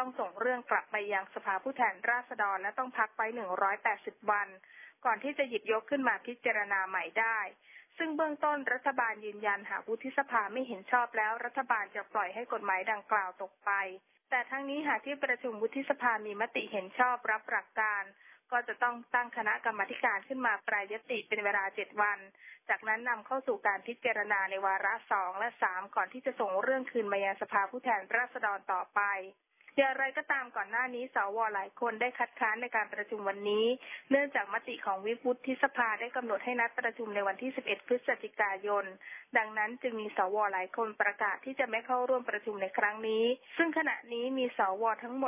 ต้องส่งเรื่องกลับไปยังสภาผู้แทนราษฎรและต้องพักไป180 วันก่อนที่จะหยิบยกขึ้นมาพิจารณาใหม่ได้ซึ่งเบื้องต้นรัฐบาลยืนยันหากวุฒิสภาไม่เห็นชอบแล้วรัฐบาลจะปล่อยให้กฎหมายดังกล่าวตกไปแต่ทั้งนี้หากที่ประชุมวุฒิสภามีมติเห็นชอบรับหลักการก็จะต้องตั้งคณะกรรมาการขึ้นมาแปรยติเป็นเวลา7 วันจากนั้นนำเข้าสู่การพิจารณาในวาระ2และ3ก่อนที่จะส่งเรื่องคืนมายังสภาผู้แทนราษฎรต่อไปอย่างไรก็ตามก่อนหน้านี้สวหลายคนได้คัดค้านในการประชุมวันนี้เนื่องจากมติของวิปวุฒิสภาได้กำหนดให้นัดประชุมในวันที่11 พฤศจิกายนดังนั้นจึงมีสวหลายคนประกาศที่จะไม่เข้าร่วมประชุมในครั้งนี้ซึ่งขณะนี้มีสวทั้งหมด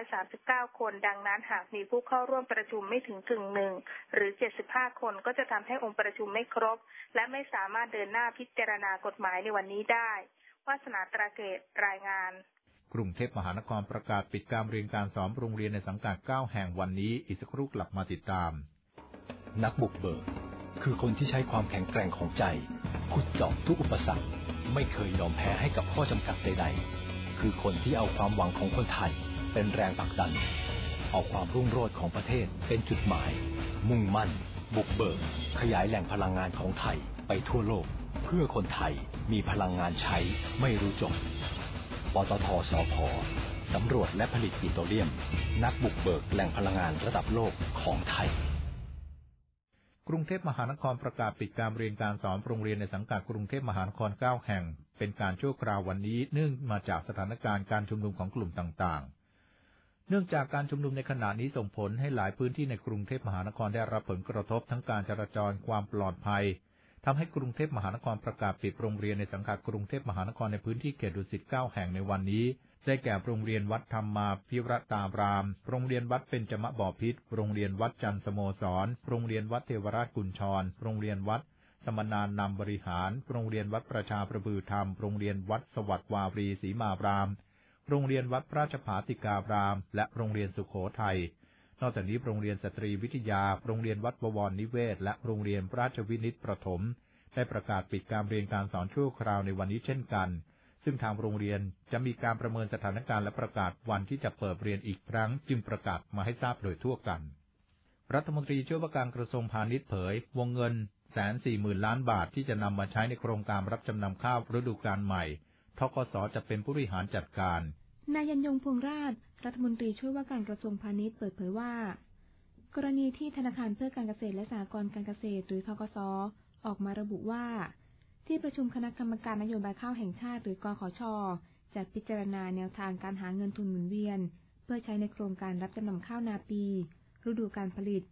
139คนดังนั้นหากมีผู้เข้าร่วมประชุมไม่ถึงกึ่งหนึ่งหรือ75คนก็จะทำให้องค์ประชุมไม่ครบและไม่สามารถเดินหน้าพิจารณากฎหมายในวันนี้ได้วาสนาตราเกตรายงานกรุงเทพมหานครประกาศปิดการเรียนการสอนโรงเรียนในสังกัด9 แห่งวันนี้อีกสักครู่กลับมาติดตามนักบุกเบิกคือคนที่ใช้ความแข็งแกร่งของใจขุดเจาะทุกอุปสรรคไม่เคยยอมแพ้ให้กับข้อจำกัดใดๆคือคนที่เอาความหวังของคนไทยเป็นแรงผลักดันเอาความรุ่งโรจน์ของประเทศเป็นจุดหมายมุ่งมั่นบุกเบิกขยายแหล่งพลังงานของไทยไปทั่วโลกเพื่อคนไทยมีพลังงานใช้ไม่รู้จบปตท.สผ.สำรวจและผลิตปิโตรเลียมนักบุกเบิกแหล่งพลังงานระดับโลกของไทยกรุงเทพมหานครประกาศปิดการเรียนการสอนโรงเรียนในสังกัดกรุงเทพมหานคร9 แห่งเป็นการชั่วคราววันนี้เนื่องมาจากสถานการณ์การชุมนุมของกลุ่มต่างๆเนื่องจากการชุมนุมในขณะนี้ส่งผลให้หลายพื้นที่ในกรุงเทพมหานครได้รับผลกระทบทั้งการจราจรความปลอดภัยทำให้กรุงเทพมหานครประกาศปิดโรงเรียนในสังกัดกรุงเทพมหานครในพื้นที่เขตดุสิต9 แห่งในวันนี้ได้แก่โรงเรียนวัดธรรมาภิรตารามโรงเรียนวัดเบญจมบพิตรโรงเรียนวัดจันทสโมสรโรงเรียนวัดเทวราชกุญชรโรงเรียนวัดสมณานำบริหารโรงเรียนวัดประชาประบือธรรมโรงเรียนวัดสวัสดิ์วารีศรีมารามโรงเรียนวัดราชภาติการามและโรงเรียนสุโขทัยนอกจากนี้โรงเรียนสตรีวิทยาโรงเรียนวัดบวรนิเวศและโรงเรียนราชวินิตประถมได้ประกาศปิดการเรียนการสอนชั่วคราวในวันนี้เช่นกันซึ่งทางโรงเรียนจะมีการประเมินสถานการณ์และประกาศวันที่จะเปิดเรียนอีกครั้งจึงประกาศมาให้ทราบโดยทั่วกันรัฐมนตรีช่วยว่าการกระทรวงพาณิชย์เผยวงเงิน 140,000 ล้านบาทที่จะนำมาใช้ในโครงการรับจำนำข้าวฤดูกาลใหม่ธกส.จะเป็นผู้บริหารจัดการนายยันยงพวงราชรัฐมนตรีช่วยว่าการกระทรวงพาณิชย์เปิดเผยว่ากรณีที่ธนาคารเพื่อการเกษตรและสหกรณ์การเกษตรหรือธกส.ออกมาระบุว่าที่ประชุมคณะกรรมการนโยบายข้าวแห่งชาติหรือกขช.จัดพิจารณาแนวทางการหาเงินทุนหมุนเวียนเพื่อใช้ในโครงการรับจำนำข้าวนาปีฤดูการผลิต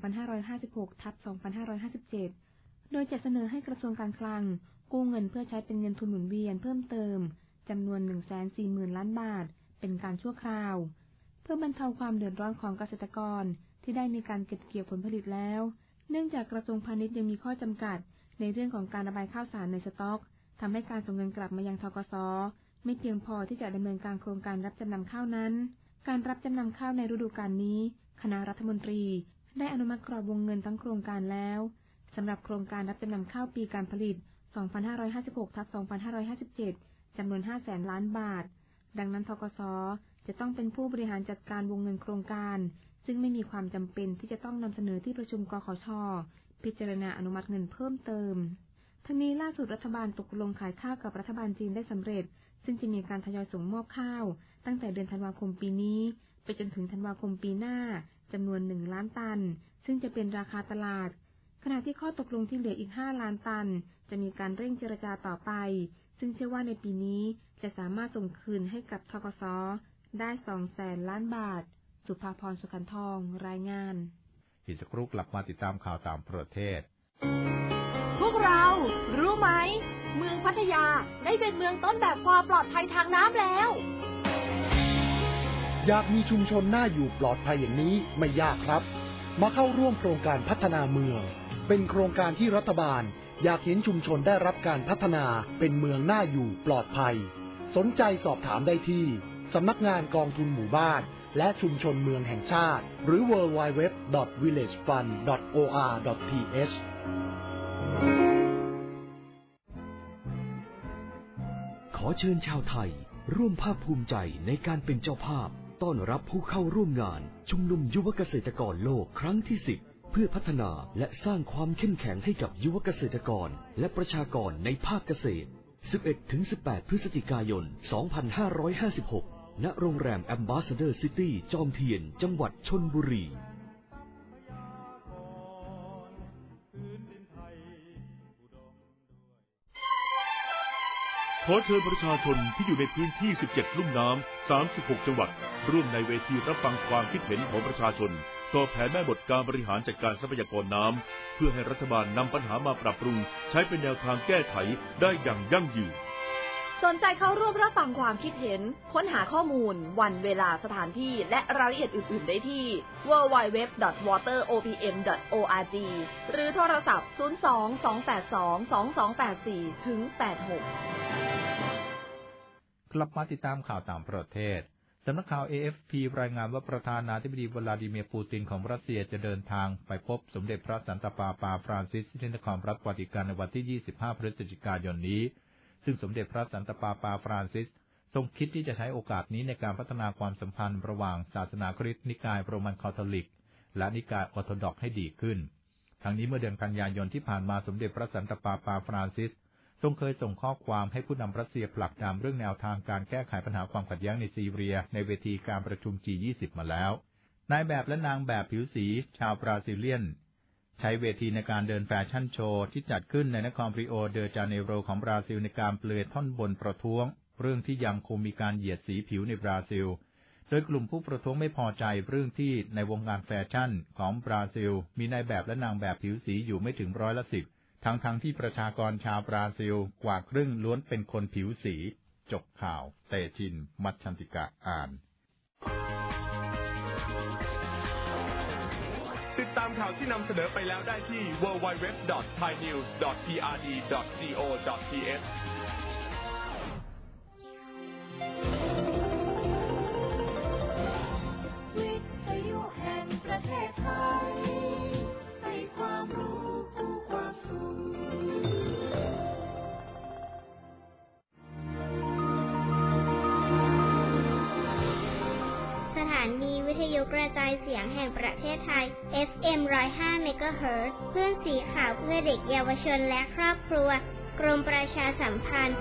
2556-2557 โดยจะเสนอให้กระทรวงการคลังกู้เงินเพื่อใช้เป็นเงินทุนหมุนเวียนเพิ่มเติมจำนวน 140,000 ล้านบาทเป็นการชั่วคราวเพื่อบรรเทาความเดือดร้อนของเกษตรกรที่ได้มีการเก็บเกี่ยวผลผลิตแล้วเนื่องจากกระทรวงพาณิชย์ยังมีข้อจำกัดในเรื่องของการระบายข้าวสารในสต็อกทำให้การส่งเงินกลับมายังธกส.ไม่เพียงพอที่จะดำเนินการโครงการรับจำนำข้าวนั้นการรับจำนำข้าวในฤดูกาลนี้คณะรัฐมนตรีได้อนุมัติกรอบวงเงินทั้งโครงการแล้วสำหรับโครงการรับจำนำข้าวปีการผลิต 2556-2557 จำนวน 500,000 ล้านบาทดังนั้นธกส.จะต้องเป็นผู้บริหารจัดการวงเงินโครงการซึ่งไม่มีความจำเป็นที่จะต้องนำเสนอที่ประชุมกขช.พิจารณาอนุมัติเงินเพิ่มเติมทั้งนี้ล่าสุดรัฐบาลตกลงขายข้าวกับรัฐบาลจีนได้สำเร็จซึ่งจะมีการทยอยส่งมอบข้าวตั้งแต่เดือนธันวาคมปีนี้ไปจนถึงธันวาคมปีหน้าจำนวน1 ล้านตันซึ่งจะเป็นราคาตลาดขณะที่ข้อตกลงที่เหลืออีก5 ล้านตันจะมีการเร่งเจรจาต่อไปซึ่งเชื่อว่าในปีนี้จะสามารถส่งคืนให้กับธกส.ได้ 200,000 ล้านบาทสุภาพร สุขันทองรายงานอีกสักครู่กลับมาติดตามข่าวต่างประเทศพวกเรารู้ไหมเมืองพัทยาได้เป็นเมืองต้นแบบความปลอดภัยทางน้ำแล้วอยากมีชุมชนน่าอยู่ปลอดภัยอย่างนี้ไม่ยากครับมาเข้าร่วมโครงการพัฒนาเมืองเป็นโครงการที่รัฐบาลอยากเห็นชุมชนได้รับการพัฒนาเป็นเมืองน่าอยู่ปลอดภัยสนใจสอบถามได้ที่สำนักงานกองทุนหมู่บ้านและชุมชนเมืองแห่งชาติหรือ www.villagefund.or.th ขอเชิญชาวไทยร่วมภาคภูมิใจในการเป็นเจ้าภาพต้อนรับผู้เข้าร่วมงานชุมนุมยุวเกษตรกรโลกครั้งที่ 10เพื่อพัฒนาและสร้างความเข้มแข็งให้กับยุวเกษตรกรและประชากรในภาคเกษตร 11-18 พฤศจิกายน 2556 ณ โรงแรม Ambassador City จอมเทียน จังหวัดชลบุรีขอเชิญประชาชนที่อยู่ในพื้นที่ 17 ลุ่มน้ำ 36 จังหวัดร่วมในเวทีรับฟังความคิดเห็นของประชาชนต่อแผนแม่บทการบริหารจัดการทรัพยากรน้ำเพื่อให้รัฐบาลนำปัญหามาปรับปรุงใช้เป็นแนวทางแก้ไขได้อย่างยั่งยืนสนใจเข้าร่วมรับฟังความคิดเห็นค้นหาข้อมูลวันเวลาสถานที่และรายละเอียดอื่นๆได้ที่ www.wateropm.org หรือโทรศัพท์ 02-282-2284-86 กลับมาติดตามข่าวต่างประเทศสำนักข่าว AFP รายงานว่าประธานาธิบดีวลาดิเมียร์ปูตินของรัสเซียจะเดินทางไปพบสมเด็จพระสันตะปาปาฟรานซิสที่นครรัฐวาติกันในวันที่ 25 พฤศจิกายนนี้ซึ่งสมเด็จพระสันตะปาปาฟรานซิสทรงคิดที่จะใช้โอกาสนี้ในการพัฒนาความสัมพันธ์ระหว่างศาสนาคริสต์นิกายโรมันคาทอลิกและนิกายออร์โธดอกซ์ให้ดีขึ้นทั้งนี้เมื่อเดือนกันยายนที่ผ่านมาสมเด็จพระสันตะปาปาฟรานซิสทรงเคยส่งข้อความให้ผู้นำรัสเซียผลักดันเรื่องแนวทางการแก้ไขปัญหาความขัดแย้งในซีเรียในเวทีการประชุม G20 มาแล้วนายแบบและนางแบบผิวสีชาวบราซิเลียนใช้เวทีในการเดินแฟชั่นโชว์ที่จัดขึ้นในนครริโอเดจาเนโรของบราซิลในการเปลือยท่อนบนประท้วงเรื่องที่ยังคงมีการเหยียดสีผิวในบราซิลโดยกลุ่มผู้ประท้วงไม่พอใจเรื่องที่ในวงการแฟชั่นของบราซิลมีนายแบบและนางแบบผิวสีอยู่ไม่ถึง10%ทั้งที่ประชากรชาวบราซิลกว่าครึ่งล้วนเป็นคนผิวสีจบข่าวเตชินมัชชันติกะอ่านติดตามข่าวที่นำเสนอไปแล้วได้ที่ www.thainews.prd.go.thวิทยุแห่งประเทศไทยให้ความรู้คู่ความสุขสถานีวิทยุกระจายเสียงแห่งประเทศไทย FM 105 เมกะเฮิรตซ์คลื่นสีขาวเพื่อเด็กเยาวชนและครอบครัวกรมประชาสัมพันธ์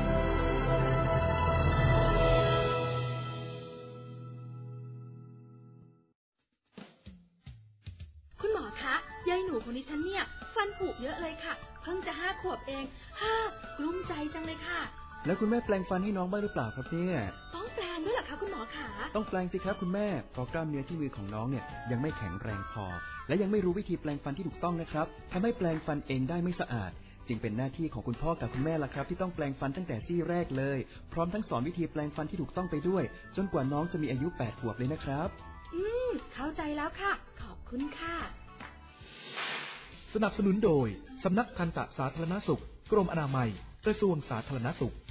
คุณหมอคะยายหนูคนนี้ฉันเนี่ยฟันผุเยอะเลยค่ะเพิ่งจะ5 ขวบเองกลุ้มใจจังเลยค่ะแล้วคุณแม่แปลงฟันให้น้องบ้างหรือเปล่าครับเนี่ยต้องแปลงด้วยเหรอคะคุณหมอขาต้องแปลงสิครับคุณแม่เพราะกล้ามเนื้อที่มือของน้องเนี่ยยังไม่แข็งแรงพอและยังไม่รู้วิธีแปลงฟันที่ถูกต้องนะครับทำให้แปลงฟันเองได้ไม่สะอาดจึงเป็นหน้าที่ของคุณพ่อกับคุณแม่ล่ะครับที่ต้องแปลงฟันตั้งแต่ซี่แรกเลยพร้อมทั้งสอนวิธีแปลงฟันที่ถูกต้องไปด้วยจนกว่าน้องจะมีอายุ8 ขวบเลยนะครับเข้าใจแล้วค่ะขอบคุณค่ะสนับสนุนโดยสำนักทันตสาธารณสุขกรมอนามัยกระทรวงสาธารณสุข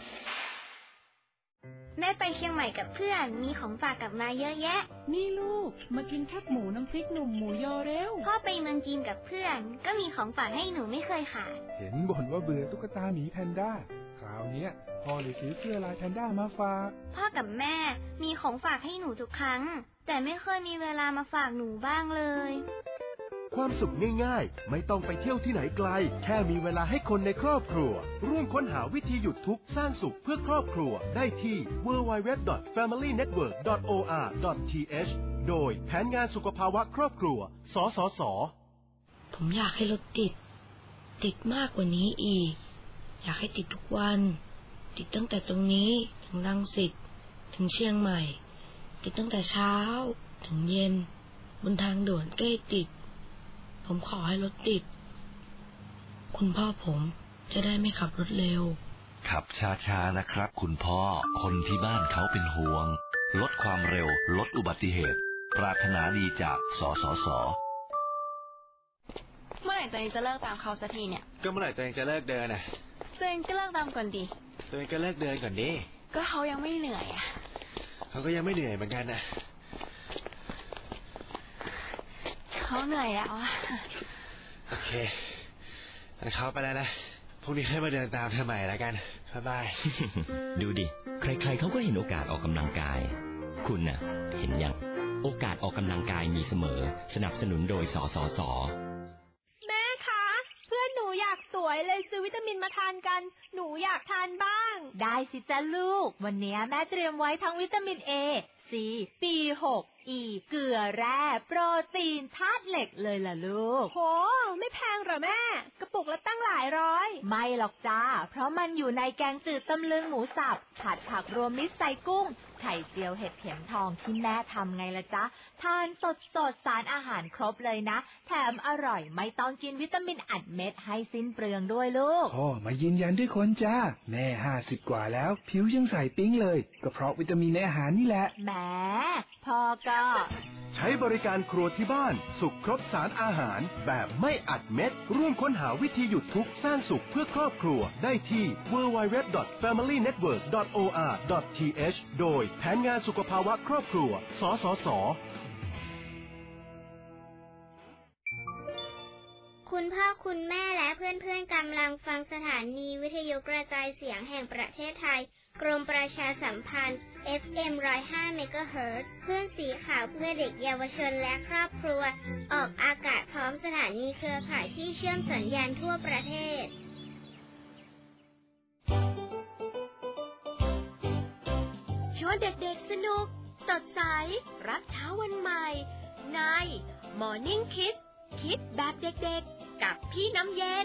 แม่ไปเชียงใหม่กับเพื่อนมีของฝากกลับมาเยอะแยะนี่ลูกมากินแคบหมูน้ำพริกหนุ่มหมูยอเร็วพ่อไปเมืองจีนกับเพื่อนก็มีของฝากให้หนูไม่เคยขาดเห็นบ่นว่าเบื่อตุ๊กตาหมีแพนด้าคราวนี้พ่อเลยซื้อเสื้อลายแพนด้ามาฝากพ่อกับแม่มีของฝากให้หนูทุกครั้งแต่ไม่เคยมีเวลามาฝากหนูบ้างเลยความสุขง่ายๆไม่ต้องไปเที่ยวที่ไหนไกลแค่มีเวลาให้คนในครอบครัวร่วมค้นหาวิธีหยุดทุกข์สร้างสุขเพื่อครอบครัวได้ที่ www.familynetwork.or.th โดยแผนงานสุขภาวะครอบครัวสสส. ผมอยากให้รถติดมากกว่านี้อีกอยากให้ติดทุกวันติดตั้งแต่ตรงนี้ถึงรังสิตถึงเชียงใหม่ติดตั้งแต่เช้าถึงเย็นบนทางด่วนใกล้ติดผมขอให้รถติดคุณพ่อผมจะได้ไม่ขับรถเร็วขับช้าๆนะครับคุณพ่อคนที่บ้านเขาเป็นห่วงลดความเร็วลดอุบัติเหตุปรารถนาดีจากสสส. เมื่อไหร่ตัวเองจะเลิกตามเขาสักทีเนี่ยก็เมื่อไหร่ตัวเองจะเลิกเดินน่ะตัวเองก็เลิกตามก่อนดิตัวเองก็เลิกเดินก่อนดิก็เขายังไม่เหนื่อยอ่ะเขาก็ยังไม่เหนื่อยเหมือนกันนะเขาเหนื่อยแล้วอ่ะโอเคงั้นเขาไปแล้วนะพรุ่งนี้ให้มาเดินตามเธอใหม่แล้วกันสบายดูดิใครๆเขาก็เห็นโอกาสออกกำลังกายคุณน่ะเห็นยังโอกาสออกกำลังกายมีเสมอสนับสนุนโดยสสส. แม่คะเพื่อนหนูอยากสวยเลยซื้อวิตามินมาทานกันหนูอยากทานบ้างได้สิจ้าลูกวันนี้แม่เตรียมไว้ทั้งวิตามิน A C B6 E เกลือแร่โปรตีนธาตุเหล็กเลยล่ะลูกโหไม่แพงหรอแม่กระปุกละตั้งหลายร้อยไม่หรอกจ้าเพราะมันอยู่ในแกงจืดตำลึงหมูสับผัดผักรวมมิตรใส่กุ้งไข่เจียวเห็ดเข็มทองที่แม่ทำไงล่ะจ๊ะทานสดสารอาหารครบเลยนะแถมอร่อยไม่ต้องกินวิตามินอัดเม็ดให้สิ้นเปลืองด้วยลูกพ่อมายืนยันด้วยคนจ้าแม่50 กว่าแล้วผิวยังใสปิ๊งเลยก็เพราะวิตามินในอาหารนี่แหละแหมพ่อก็ใช้บริการครัวที่บ้านสุขครบสารอาหารแบบไม่อัดเม็ดร่วมค้นหาวิธีหยุดทุกข์สร้างสุขเพื่อครอบครัวได้ที่ www.familynetwork.or.th โดยแผนงานสุขภาวะครอบครัวสสส. คุณพ่อคุณแม่และเพื่อนๆกำลังฟังสถานีวิทยุกระจายเสียงแห่งประเทศไทยกรมประชาสัมพันธ์ FM 105 เมกะเฮิรตซ์คลื่นสีขาวเพื่อเด็กเยาวชนและครอบครัวออกอากาศพร้อมสถานีเครือข่ายที่เชื่อมสัญญาณทั่วประเทศชวนเด็กๆสนุกสดใสรับเช้าวันใหม่ใน Morning Kids คิดแบบเด็กๆกับพี่น้ำเย็น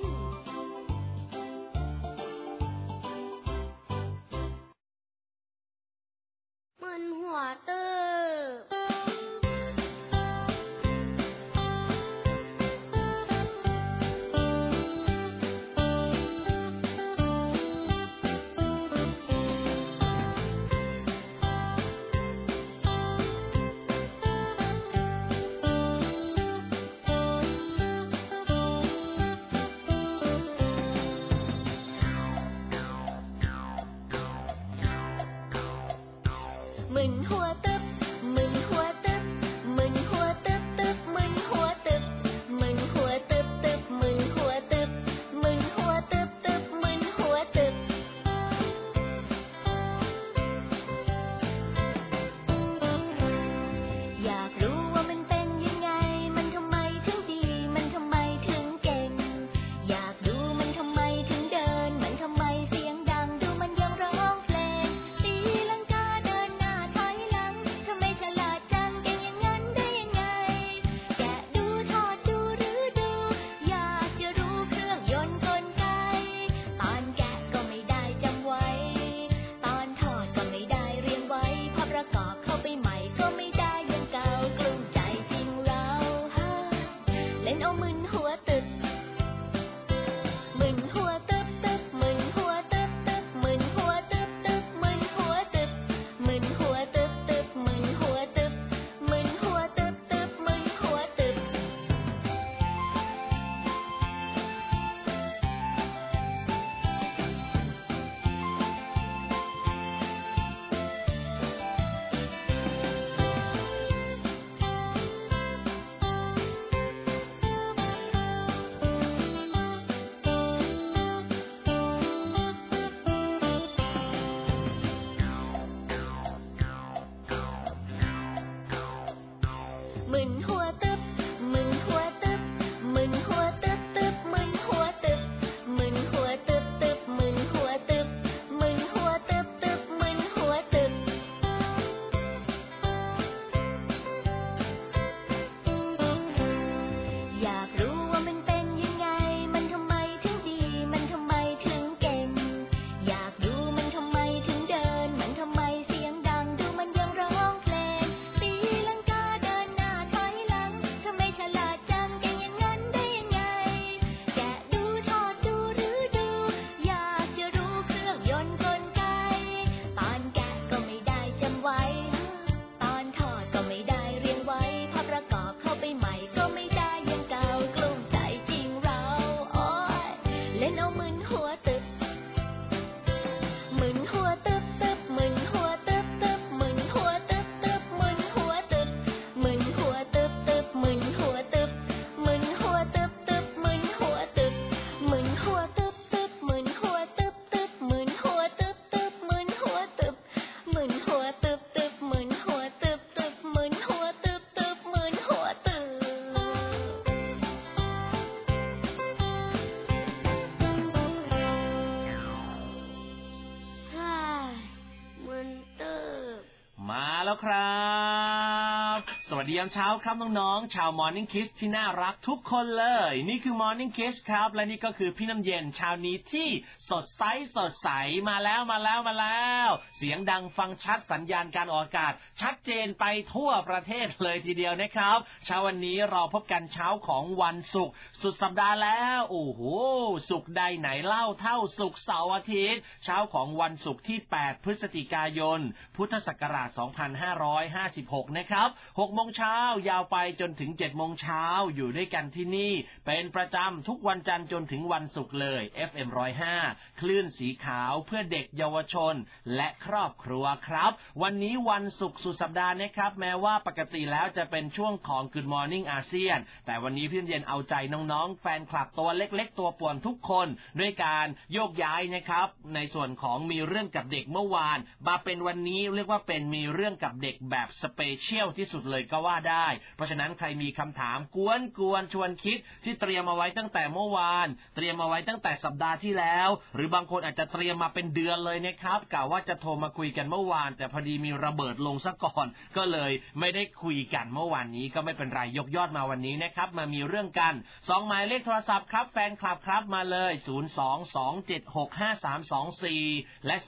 มึนหัวตื้อมึนหัวตึ๊บมึนหัวตึ๊บมึนหัวตึ๊บตึ๊บมึนหัวตึ๊บมึนหัวตึ๊บตึ๊บมึนหัวตึ๊บมึนหัวตึ๊บตึ๊บมึนหัวตึ๊บอยากรู้ว่ามันเป็นยังไงมันทำไมถึงดีมันทำไมถึงเก่งอยากดูมันทำไมถึงเดินมันทำไมเสียงดังดูมันยังร้องเพลงตีลังกาเดินหน้าถอยหลังทำไมฉลาดจังเก่งอย่างนั้นได้ยังไงแกะดูทอดดูหรือดูอยากจะรู้เครื่องยนต์กลไกตอนแกะก็ไม่ได้จำไว้ตอนทอดก็ไม่ได้เรียงไว้พอประกอบเข้าไปใหม่ก็ไม่ได้อย่างเก่ากลุ้มใจจริงเราเล่นเอามึนหัวตึ๊บมึนหัวตึ๊บตึ๊บมึนหัวตึ๊บตึ๊บมึนหัวตึ๊บตึ๊บมึนหัวตึ๊บมึนหัวตึ๊บตึ๊บมึนหัวตึ๊บมึนหัวตึ๊บตึ๊บมึนหัวตึ๊บมึนหัวตึ๊บมึนหัวตึ๊บมึนหัวตึ๊บตึ๊บมึนหัวตึ๊บมึนหัวตึ๊บตึ๊บมึนหัวตึ๊บมึนหัวตึ๊บตึ๊บมึนหัวตึ๊บอยากรู้ว่ามันเป็นยังไงมันทำไมถึงดีมันทำไมถึงเก่งอยากดูมันทำไมถึงเดินมันทำไมเสียงดังดูมันยังร้องเพลงตีลังกาเดินหน้าถอยหลังมาแล้วครับสวัสดียามเช้าครับน้องๆชาว Morning Kiss ที่น่ารักทุกคนเลยนี่คือ Morning Kiss ครับและนี่ก็คือพี่น้ำเย็นเช้านี้ที่สดใสมาแล้วเสียงดังฟังชัดสัญญาณการออกอากาศชัดเจนไปทั่วประเทศเลยทีเดียวนะครับเช้าวันนี้เราพบกันเช้าของวันศุกร์สุดสัปดาห์แล้วโอ้โหศุกร์ใดไหนเล่าเท่าศุกร์เสาร์อาทิตย์เช้าของวันศุกร์ที่8พฤศจิกายนพุทธศักราช2556นะครับ 6 โมงเช้ายาวไปจนถึง 7 โมงเช้าอยู่ด้วยกันที่นี่เป็นประจำทุกวันจันทร์จนถึงวันศุกร์เลย FM 105 คลื่นสีขาวเพื่อเด็กเยาวชนและครอบครัวครับวันนี้วันศุกร์สุดสัปดาห์นะครับแม้ว่าปกติแล้วจะเป็นช่วงของ Good Morning อาเซียนแต่วันนี้พี่เย็นเอาใจน้องๆแฟนคลับตัวเล็กๆตัวป่วนทุกคนด้วยการโยกย้ายนะครับในส่วนของมีเรื่องกับเด็กเมื่อวานมาเป็นวันนี้เรียกว่าเป็นมีเรื่องกับเด็กแบบสเปเชียลที่สุดเลยก็ว่าได้เพราะฉะนั้นใครมีคำถามกวนชวนคิดที่เตรียมเอาไว้ตั้งแต่เมื่อวานเตรียมเอาไว้ตั้งแต่สัปดาห์ที่แล้วหรือบางคนอาจจะเตรียมมาเป็นเดือนเลยนะครับกะว่าจะโทรมาคุยกันเมื่อวานแต่พอดีมีระเบิดลงซะก่อนก็เลยไม่ได้คุยกันเมื่อวานนี้ก็ไม่เป็นไรยกยอดมาวันนี้นะครับมามีเรื่องกัน2หมายเลขโทรศัพท์ครับแฟนคลับครับมาเลย022765324และ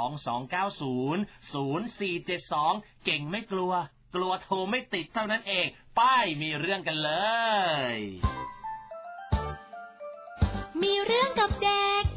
022900472เก่งไม่กลัวโทรไม่ติดเท่านั้นเองป้ายมีเรื่องกันเลยมีเรื่องกับเด็ก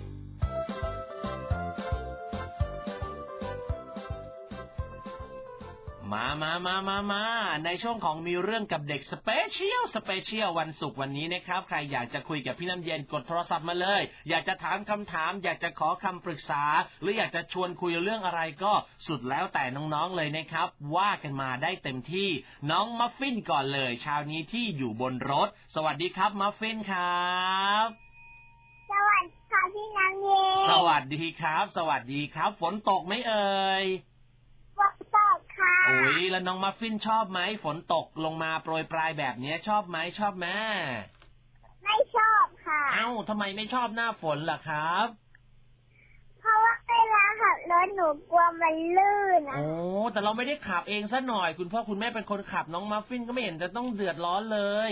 มาในช่วงของมีเรื่องกับเด็กสเปเชียลวันศุกร์วันนี้นะครับใครอยากจะคุยกับพี่น้ำเย็นกดโทรศัพท์มาเลยอยากจะถามคำถามอยากจะขอคำปรึกษาหรืออยากจะชวนคุยเรื่องอะไรก็สุดแล้วแต่น้องๆเลยนะครับว่ากันมาได้เต็มที่น้องมัฟฟินก่อนเลยเช้านี้ที่อยู่บนรถสวัสดีครับมัฟฟินครับสวัสดีค่ะพี่น้ำเย็นสวัสดีครับฝนตกไหมเอ่ยฝนตกค่ะโอ้ยแล้วน้องมัฟฟินชอบไหมฝนตกลงมาโปรยปลายแบบนี้ชอบไหมไม่ชอบค่ะเอ้าทำไมไม่ชอบหน้าฝนล่ะครับเพราะว่าเวลาขับรถหนูกลัวมันลื่นโอ้แต่เราไม่ได้ขับเองซะหน่อยคุณพ่อคุณแม่เป็นคนขับน้องมัฟฟินก็ไม่เห็นจะต้องเดือดร้อนเลย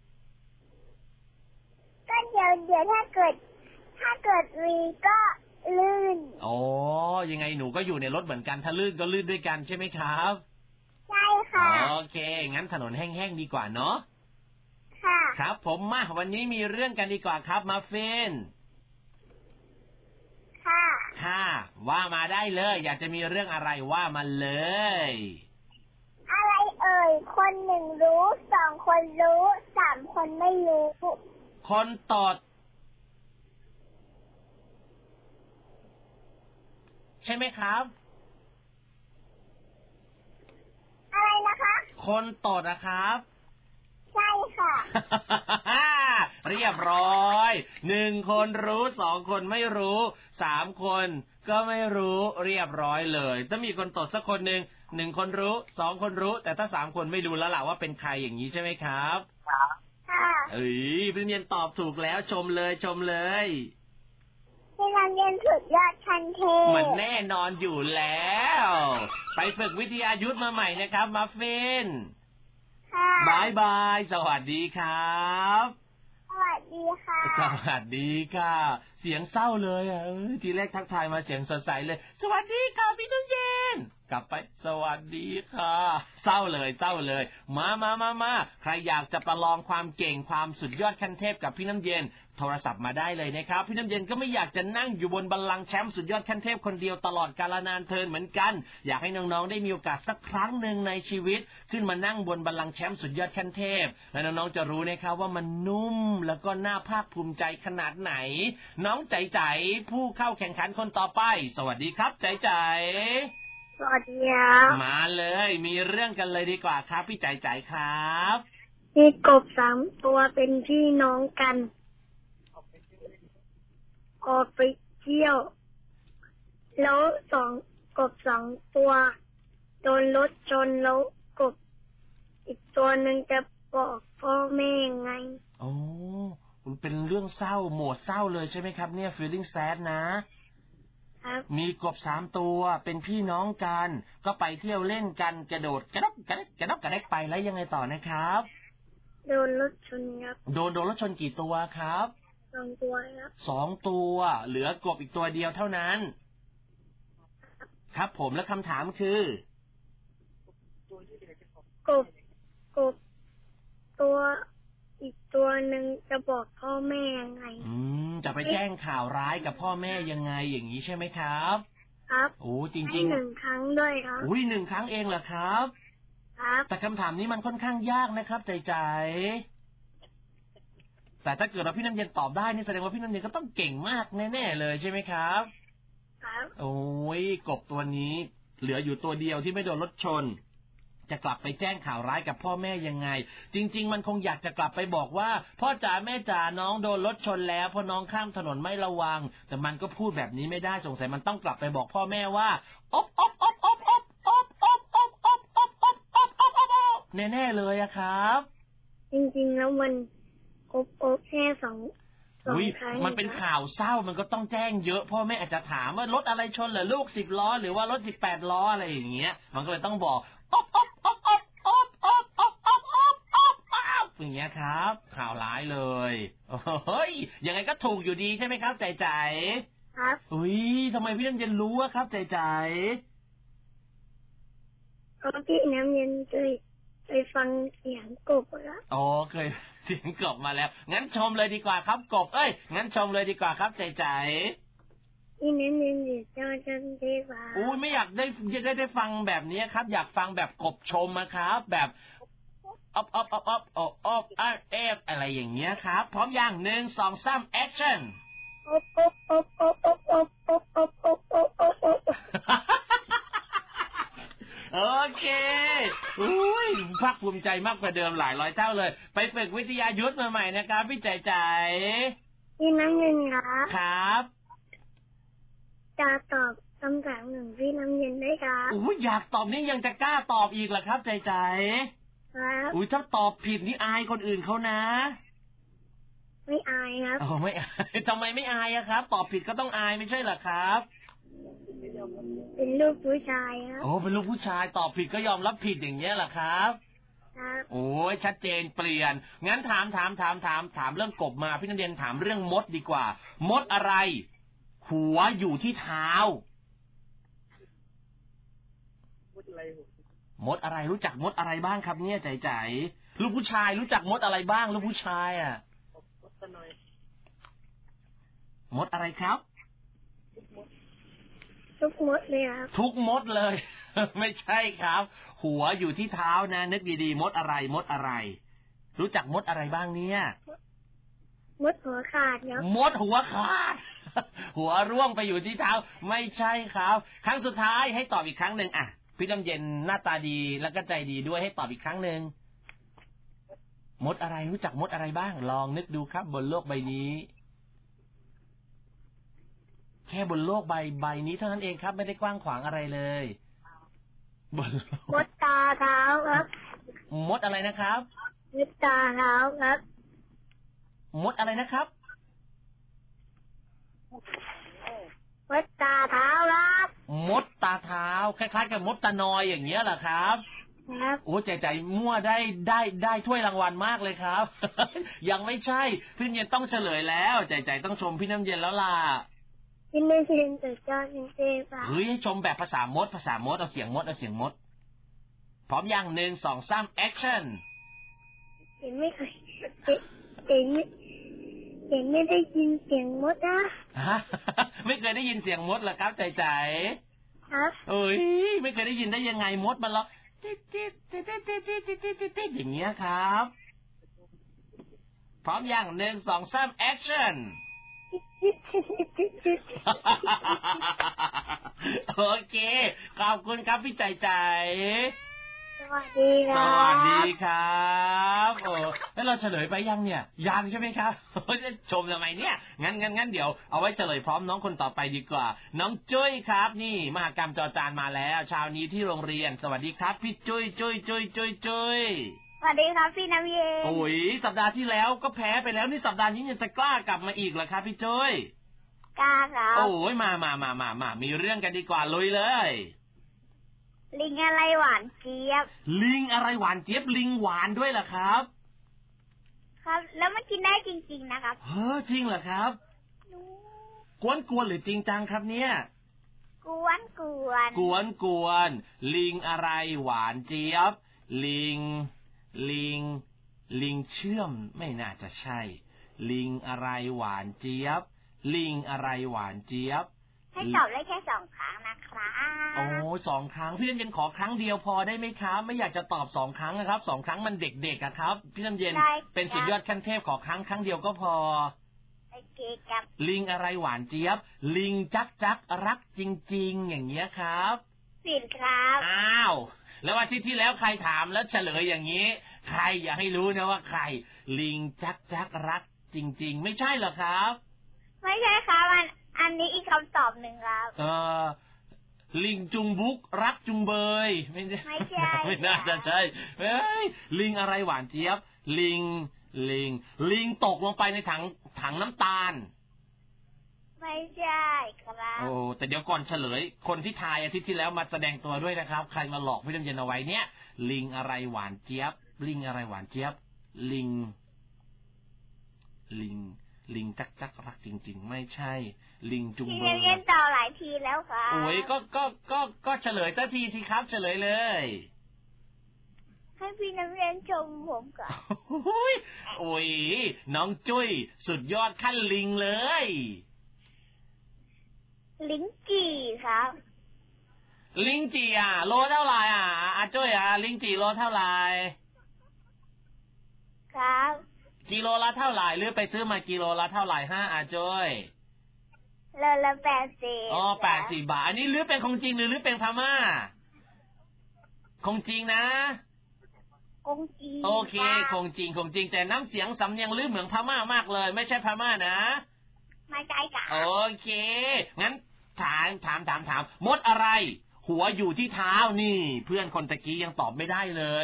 ก็เดี๋ยวถ้าเกิดมีก็ลื่นอ๋อยังไงหนูก็อยู่ในรถเหมือนกันถ้าลื่นก็ลื่นด้วยกันใช่ไหมครับใช่ค่ะโอเคงั้นถนนแห้งๆดีกว่าเนาะค่ะครับผมมาวันนี้มีเรื่องกันดีกว่าครับมัฟฟินค่ะว่ามาได้เลยอยากจะมีเรื่องอะไรว่ามาเลยอะไรเอ่ยคนหนึ่งรู้2คนรู้3คนไม่รู้คนตดใช่ไหมครับอะไรนะคะคนตดนะครับใช่ค่ะเรียบร้อย1คนรู้2คนไม่รู้3คนก็ไม่รู้เรียบร้อยเลยถ้ามีคนตดสักคนนึง1คนรู้2คนรู้แต่ถ้า3คนไม่รู้แล้วล่ะว่าเป็นใครอย่างนี้ใช่ไหมครับค่ะพี่เนียนตอบถูกแล้วชมเลยพี่น้ำเย็นสุดยอดคันเทพมันแน่นอนอยู่แล้วไปฝึกวิทยายุทธมาใหม่นะครับมัฟฟินบายสวัสดีครับสวัสดีค่ะสวัสดีค่ะเสียงเศร้าเลยทีแรกทักทายมาเสียงสดใสเลยสวัสดีค่ะพี่น้ำเย็นกลับไปสวัสดีค่ะเศร้าเลยมาใครอยากจะประลองความเก่งความสุดยอดขั้นเทพกับพี่น้ำเย็นโทรศัพท์มาได้เลยนะครับพี่น้ำเย็นก็ไม่อยากจะนั่งอยู่บนบัลลังก์แชมป์สุดยอดขั้นเทพคนเดียวตลอดกาลนานเทินเหมือนกันอยากให้น้องๆได้มีโอกาสสักครั้งหนึ่งในชีวิตขึ้นมานั่งบนบัลลังก์แชมป์สุดยอดขั้นเทพและน้องๆจะรู้นะครับว่ามันนุ่มแล้วก็น่าภาคภูมิใจขนาดไหนน้องใจผู้เข้าแข่งขันคนต่อไปสวัสดีครับใจสวัสดีครับมาเลยมีเรื่องกันเลยดีกว่าครับพี่ใจครับมีกบ3ตัวเป็นพี่น้องกันออกไปเที่ยวแล้วกบ2ตัวโดนรถชนแล้วกบอีกตัวหนึ่งจะบอกพ่อแม่ไงโอ้มันเป็นเรื่องเศร้าโหมดเศร้าเลยใช่ไหมครับเนี่ย feeling sad นะมีกบ3ตัวเป็นพี่น้องกันก็ไปเที่ยวเล่นกันกระโดดกระดกกระเดกไปแล้วยังไงต่อนะครับโดนรถชนครับโดนรถชนกี่ตัวครับ 2 ตัวครับ 2 ตัวเหลือกบอีกตัวเดียวเท่านั้นครับผมแล้วคำถามคือกบตัวอีกตัวหนึ่งจะบอกพ่อแม่ยังไงจะไปแจ้งข่าวร้ายกับพ่อแม่ยังไงอย่างนี้ใช่ไหมครับครับโอ้จริงๆ1 ครั้งด้วยครับ 1 ครั้งเองเหรอครับครับแต่คำถามนี้มันค่อนข้างยากนะครับใจแต่ถ้าเกิดว่าพี่น้ำเย็นตอบได้นี่แสดงว่าพี่น้ำเย็นก็ต้องเก่งมากแน่ๆเลยใช่ไหมครับครับโอ้ยกบตัวนี้เหลืออยู่ตัวเดียวที่ไม่โดนรถชนจะกลับไปแจ้งข่าวร้ายกับพ่อแม่ยังไงจริงๆมันคงอยากจะกลับไปบอกว่าพ่อจ๋าแม่จ๋าน้องโดนรถชนแล้วเพราะน้องข้ามถนนไม่ระวังแต่มันก็พูดแบบนี้ไม่ได้สงสัยมันต้องกลับไปบอกพ่อแม่ว่าแน่ๆเลยอะครับจริงๆแล้วมันแค่2 ครั้งมันเป็นข่าวเศร้ามันก็ต้องแจ้งเยอะพ่อแม่อาจจะถามว่ารถอะไรชนเหรอลูก10 ล้อหรือว่ารถ18 ล้ออะไรอย่างเงี้ยมันก็เลยต้องบอกอย่างเงี้ยครับข่าวร้ายเลยเฮ้ยยังไงก็ถูกอยู่ดีใช่ไหมครับใจครับทำไมพี่น้ำเย็นรู้อะครับใจพี่น้ำเย็นเคยฟังเสียงกบแล้วอ๋อเคยเสียงกบมาแล้วงั้นชมเลยดีกว่าครับกบงั้นชมเลยดีกว่าครับใจพี่น้ำเย็นจะได้ฟังไม่อยากได้ฟังแบบนี้ครับอยากฟังแบบกบชมนะครับแบบอะไรอย่างเงี้ยครับพร้อมอย่าง1 2 3 action โอเคภาคภูมิใจมากกว่าเดิมหลายร้อยเท่าเลยไปฝึกวิทยายุทธมาใหม่นะครับพี่ใจพี่น้ำเย็นครับจะตอบคำถาม1พี่น้ำเย็นได้ครับอยากตอบนี่ยังจะกล้าตอบอีกเหรอครับใจถ้าตอบผิดนี่อายคนอื่นเขานะไม่อายครับไม่อายทำไมไม่อายอะครับตอบผิดก็ต้องอายไม่ใช่เหรอครับเป็นลูกผู้ชายครับเป็นลูกผู้ชายตอบผิดก็ยอมรับผิดอย่างเงี้ยเหรอครับครับชัดเจนเปลี่ยนงั้นถามเรื่องกบมาพี่นันเรียนถามเรื่องมดดีกว่ามดอะไรหัวอยู่ที่เท้ามดอะไรรู้จักมดอะไรบ้างครับเนี่ยใจลูกผู้ชายรู้จักมดอะไรบ้างลูกผู้ชายอ่ะมดอะไรครับทุกมดเลยครับทุกมดเลย ไม่ใช่ครับหัวอยู่ที่เท้านะนึกดีๆมดอะไรรู้จักมดอะไรบ้างเนี่ยมดหัวขาดครับมดหัวขาด หัวร่วงไปอยู่ที่เท้าไม่ใช่ครับครั้งสุดท้ายให้ตอบอีกครั้งนึงอ่ะพี่น้ำเย็นหน้าตาดีแล้วก็ใจดีด้วยให้ตอบอีกครั้งนึงมดอะไรรู้จักมดอะไรบ้างลองนึกดูครับบนโลกใบนี้แค่บนโลกใบนี้เท่านั้นเองครับไม่ได้กว้างขวางอะไรเลยมดตาเท้าครับมดอะไรนะครับมดตาเท้าครับมดอะไรนะครับมดตาเท้าครับมดตาเท้าคล้ายๆกับมดตานอยอย่างเงี้ยเหรอครับครับใจมั่วได้ถ้วยรางวัลมากเลยครับ ยังไม่ใช่พี่น้ำเย็นต้องเฉลยแล้วใจต้องชมพี่น้ำเย็นแล้วล่ะพี่น้ำเย็นจะจ้าจริงๆค่ะให้ชมแบบภาษามดเอาเสียงมดพร้อมอย่าง1 2 3 action ไม่เคยไม่ได้ยินเสียงมดนะไม่เคยได้ยินเสียงมดเหรอครับใจครับไม่เคยได้ยินได้ยังไงมดมันร้องอย่างเงี้ยครับพร้อมอย่าง1 2 3 action โอเคขอบคุณครับพี่ใจสวัสดีครับสวัสดีครับแล้วเราเฉลยไปยังเนี่ยยังใช่ไหมครับชมทำไมเนี่ยงั้นเดี๋ยวเอาไว้เฉลยพร้อมน้องคนต่อไปดีกว่าน้องจุ้ยครับนี่มหกรรมจอจานมาแล้วเช้านี้ที่โรงเรียนสวัสดีครับพี่จุ้ยสวัสดีครับพี่น้ำเย็นสัปดาห์ที่แล้วก็แพ้ไปแล้วนี่สัปดาห์นี้ยังจะกล้ากลับมาอีกเหรอครับพี่จุ้ยกาครับโอ้ยมามีเรื่องกันดีกว่าลุยเลยลิงอะไรหวานเจี๊ยบลิงอะไรหวานเจี๊ยบลิงหวานด้วยเหรอครับครับแล้วมันกินได้จริงๆนะครับเฮ้อจริงเหรอครับกวนหรือจริงจังครับเนี่ยกวนลิงอะไรหวานเจี๊ยบลิงเชื่อมไม่น่าจะใช่ลิงอะไรหวานเจี๊ยบลิงอะไรหวานเจี๊ยบให้ตอบได้แค่2 ครั้งนะครับโอ้2 ครั้งพี่น้ำเย็นขอครั้งเดียวพอได้ไหมครับไม่อยากจะตอบ2 ครั้งนะครับ2 ครั้งมันเด็กๆอะครับพี่น้ำเย็นเป็นสุดยอดขั้นเทพขอครั้งเดียวก็พอโอเคครับลิงอะไรหวานเจี๊ยบลิงจักรักจริงๆอย่างเงี้ยครับผิดครับอ้าวแล้วอาทิตย์ที่แล้วใครถามแล้วเฉลยอย่างนี้ใครอยากให้รู้นะว่าใครลิงจักรักจริงๆไม่ใช่เหรอครับไม่ใช่ครับอันนี้อีกคำตอบหนึ่งครับลิงจุงบุกรักจุงเบยไม่ใช่ไม่น่าจะใช่เฮ้ยลิงอะไรหวานเจี๊ยบลิงตกลงไปในถังน้ำตาลไม่ใช่ครับโอ้แต่เดี๋ยวก่อนเฉลยคนที่ทายอาทิตย์ที่แล้วมาแสดงตัวด้วยนะครับใครมาหลอกพี่น้ำเย็นเอาไว้เนี่ยลิงอะไรหวานเจี๊ยบลิงอะไรหวานเจี๊ยบลิงจักรักจริงๆไม่ใช่ลิงจุงเบยเรียนต่อหลายทีแล้วค่ะโอ้ยก็เฉลยสักทีสิครับเฉลยเลยให้พี่นักเรียนชมผมก่อนโอ้ยน้องจุ้ยสุดยอดขั้นลิงเลยลิงจี่ครับลิงจี่โลเท่าไหร่อาจุ้ยลิงจี่โลเท่าไหร่ครับกิโลละเท่าไหร่หรือไปซื้อมากิโลละเท่าไหร่อาจุ้ยโลละ80 อ๋อ80 บาทอันนี้หรือเป็นของจริงหรือเป็นพม่าของจริงนะของจริงโอเคของจริงแต่น้ำเสียงสำเนียงหรือเหมือนพม่ามากเลยไม่ใช่พม่านะไม่ใช่ค่ะโอเคงั้นถามมดอะไรหัวอยู่ที่เท้านี่เพื่อนคนตะกี้ยังตอบไม่ได้เลย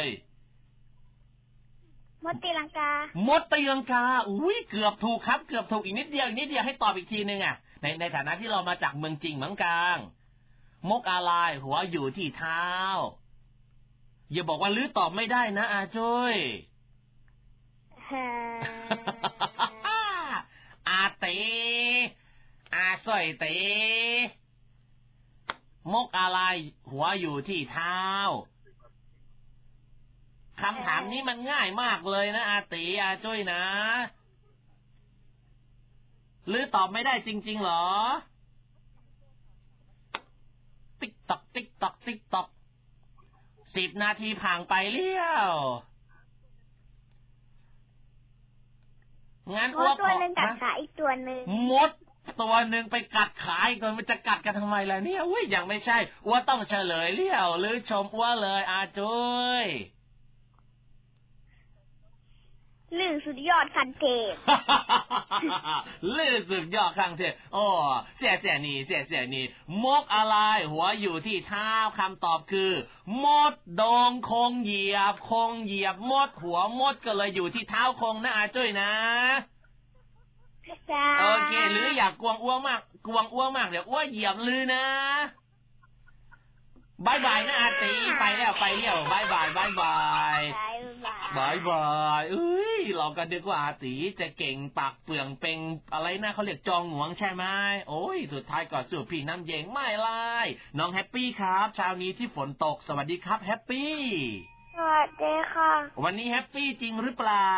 มดตีลังกาอุ้ยเกือบถูกครับเกือบถูกอีกนิดเดียวให้ตอบอีกทีนึงในฐานะที่เรามาจากเมืองจริงเหมือนกันมกอะไรหัวอยู่ที่เท้าอย่าบอกว่าลื้อตอบไม่ได้นะอาจุ้ยอาเตอาสอยเตมกอะไรหัวอยู่ที่เท้าคำถามนี้มันง่ายมากเลยนะอาตีอาจุ้ยนะหรือตอบไม่ได้จริงๆหรอติ๊กตอก10 นาทีผ่านไปเลี้ยวงั้นอ้วกตัวนึงกัดขาอีกตัวนึงมดตัวนึงไปกัดขาอีกตัวมันจะกัดกันทำไมล่ะเนี่ยอุ้ยยังไม่ใช่อ้วต้องเฉลยเลี้ยวหรือชมอ้วเลยอาจุ้ยลื่นสุดยอดคันเทพลื่นสุดยอดคันเทพโอ้เสียนี่มกอะไรหัวอยู่ที่เท้าคำตอบคือมดโดงคงเหยียบมดหัวมดก็เลยอยู่ที่เท้าคงนะอาจุ้ยนะโอเคหรืออยากกวงอ้วมากเดี๋ยวอ้วเหยียบลือนะบายบายนะอาตีไปแล้วบายบายเอ้ยเรากันดีกว่าอาตีจะเก่งปากเปลืองเป็นอะไรนะเขาเรียกจองหวงใช่ไหมโอ้ยสุดท้ายก็สู้พี่น้ำเย็นไม่ไล่น้องแฮปปี้ครับเช้านี้ที่ฝนตกสวัสดีครับแฮปปี้สวัสดีค่ะวันนี้แฮปปี้จริงหรือเปล่า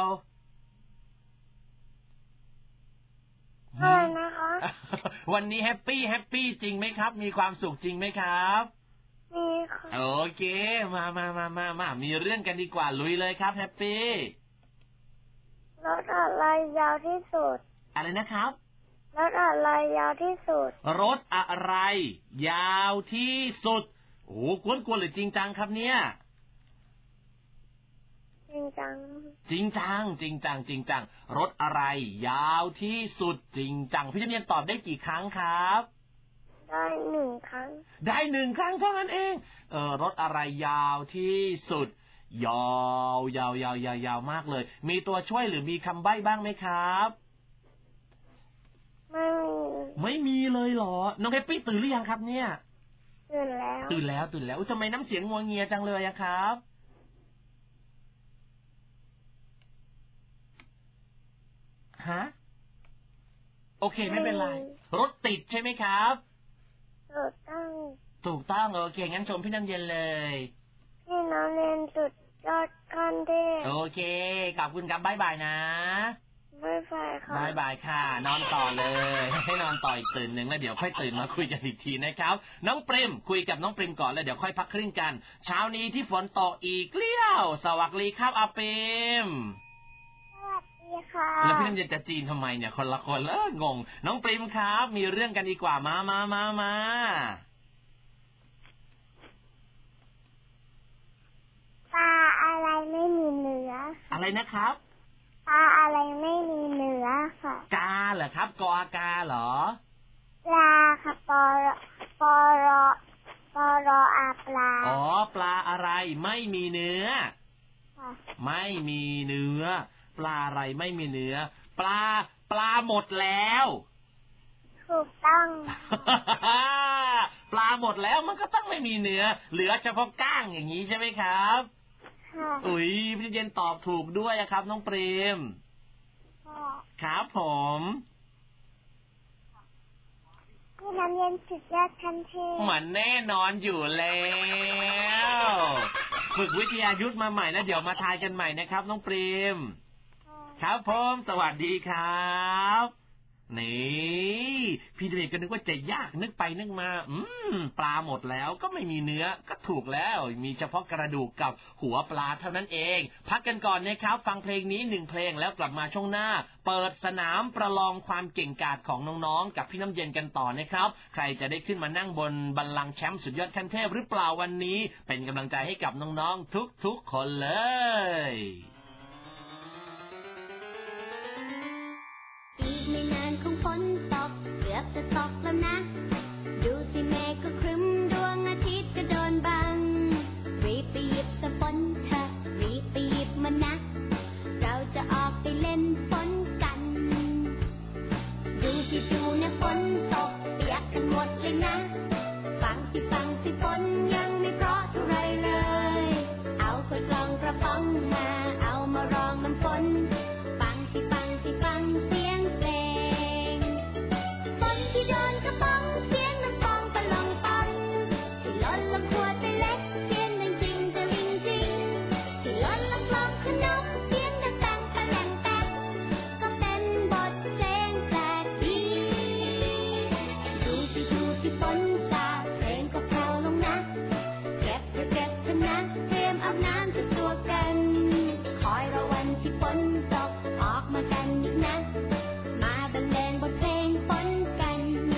อะไรนะคะวันนี้แฮปปี้จริงไหมครับมีความสุขจริงไหมครับมีค่ะโอเคมามีเรื่องกันดีกว่าลุยเลยครับแฮปปี้รถอะไรยาวที่สุดอะไรนะครับรถอะไรยาวที่สุดรถอะไรยาวที่สุดโอ้กวนหรือจริงจังครับเนี่ยจริงจังรถอะไรยาวที่สุดจริงจังพี่จะเรียนตอบได้กี่ครั้งครับได้1 ครั้งได้1 ครั้งเท่านั้นเองรถอะไรยาวที่สุดยาวมากเลยมีตัวช่วยหรือมีคำใบ้บ้างไหมครับไม่มีเลยเหรอน้องแฮปปี้ตื่นหรือยังครับเนี่ยตื่นแล้วอุ๊ยทำไมน้ำเสียงงัวเงียจังเลยอะครับฮะโอเคไม่เป็นไรรถติดใช่ไหมครับถูกต้องโอเคงั้นชมพี่น้ำเย็นเลยพี่น้ำเย็นสุดยอดขั้นเทพโอเคขอบคุณครับบ๊ายบายนะบ๊ายบายค่ะบ๊ายบายค่ะนอนต่อเลยให้นอนต่ออีกตื่นหนึ่งแล้วเดี๋ยวค่อยตื่นมาคุยกันอีกทีนะครับน้องปริมคุยกับน้องปริมก่อนแล้วเดี๋ยวค่อยพักครึ่งกันเช้านี้ที่ฝนตกอีกเลี้ยวสวัสดีครับอาปริมแล้วพี่น้ำเย็นจะจีนทำไมเนี่ยคนละคนเลยงงน้องปริมครับมีเรื่องกันดีกว่ามาปลาอะไรไม่มีเนื้ออะไรนะครับปลาอะไรไม่มีเนื้อค่ะกาเหรอครับกอกาเหรอปลาค่ะปอรอปลาอ๋อปลาอะไรไม่มีเนื้อไม่มีเนื้อปลาอะไรไม่มีเนื้อปลาหมดแล้วถูกต้องปลาหมดแล้วมันก็ต้องไม่มีเนื้อเหลือเฉพาะก้างอย่างนี้ใช่ไหมครับอุ๊ยพี่เย็นตอบถูกด้วยครับน้องปริมครับผมพี่น้ำเย็นสุดยอดขั้นเทพมันแน่นอนอยู่แล้วฝึกวิทยายุทธมาใหม่นะเดี๋ยวมาทายกันใหม่นะครับน้องปริมครับผมสวัสดีครับนี่พี่เด็กก็นึกว่าจะยากนึกไปนึกมาปลาหมดแล้วก็ไม่มีเนื้อก็ถูกแล้วมีเฉพาะกระดูกกับหัวปลาเท่านั้นเองพักกันก่อนนะครับฟังเพลงนี้1เพลงแล้วกลับมาช่วงหน้าเปิดสนามประลองความเก่งกาจของน้องๆกับพี่น้ำเย็นกันต่อนะครับใครจะได้ขึ้นมานั่งบนบัลลังก์แชมป์สุดยอดขั้นเทพหรือเปล่าวันนี้เป็นกำลังใจให้กับน้องๆทุกคนเลยอีกไม่นานคงฝนตกเกือบจะตกแล้วนะดูสิเมฆก็ครึ้มดวงอาทิตย์ก็โดนบังรีบไปหยิบสปอนเถอะรีบไปหยิบมันนะเราจะออกไปเล่นฝนกันดูนะฝนตกเปียกกันหมดเลยนะฟังสิฝนยังไม่เพราะเท่าไรเลยเอาขวดกรองกระป๋องมาเอามารองน้ำฝนฟังเสียงเพลงฝนที่โดนกระป๋องเสียงน้ำฟองปะลองปอนที่ล้นลำขวดไปเล็กเสียงดังจริงจะลิงจริงที่ล้นลำกลองขนมเสียงดังแตงปะแหลงแตงก็เป็นบทเพลงแปลกดีดูสิฝนสาดเพลงก็แผ่วลงนะเก็บเถอะนะเตรียมอาบน้ำจะตัวกันคอยรอวันที่ฝนตกออกมากันอีกนะมาบรรเลงบทเพลงฝนกัน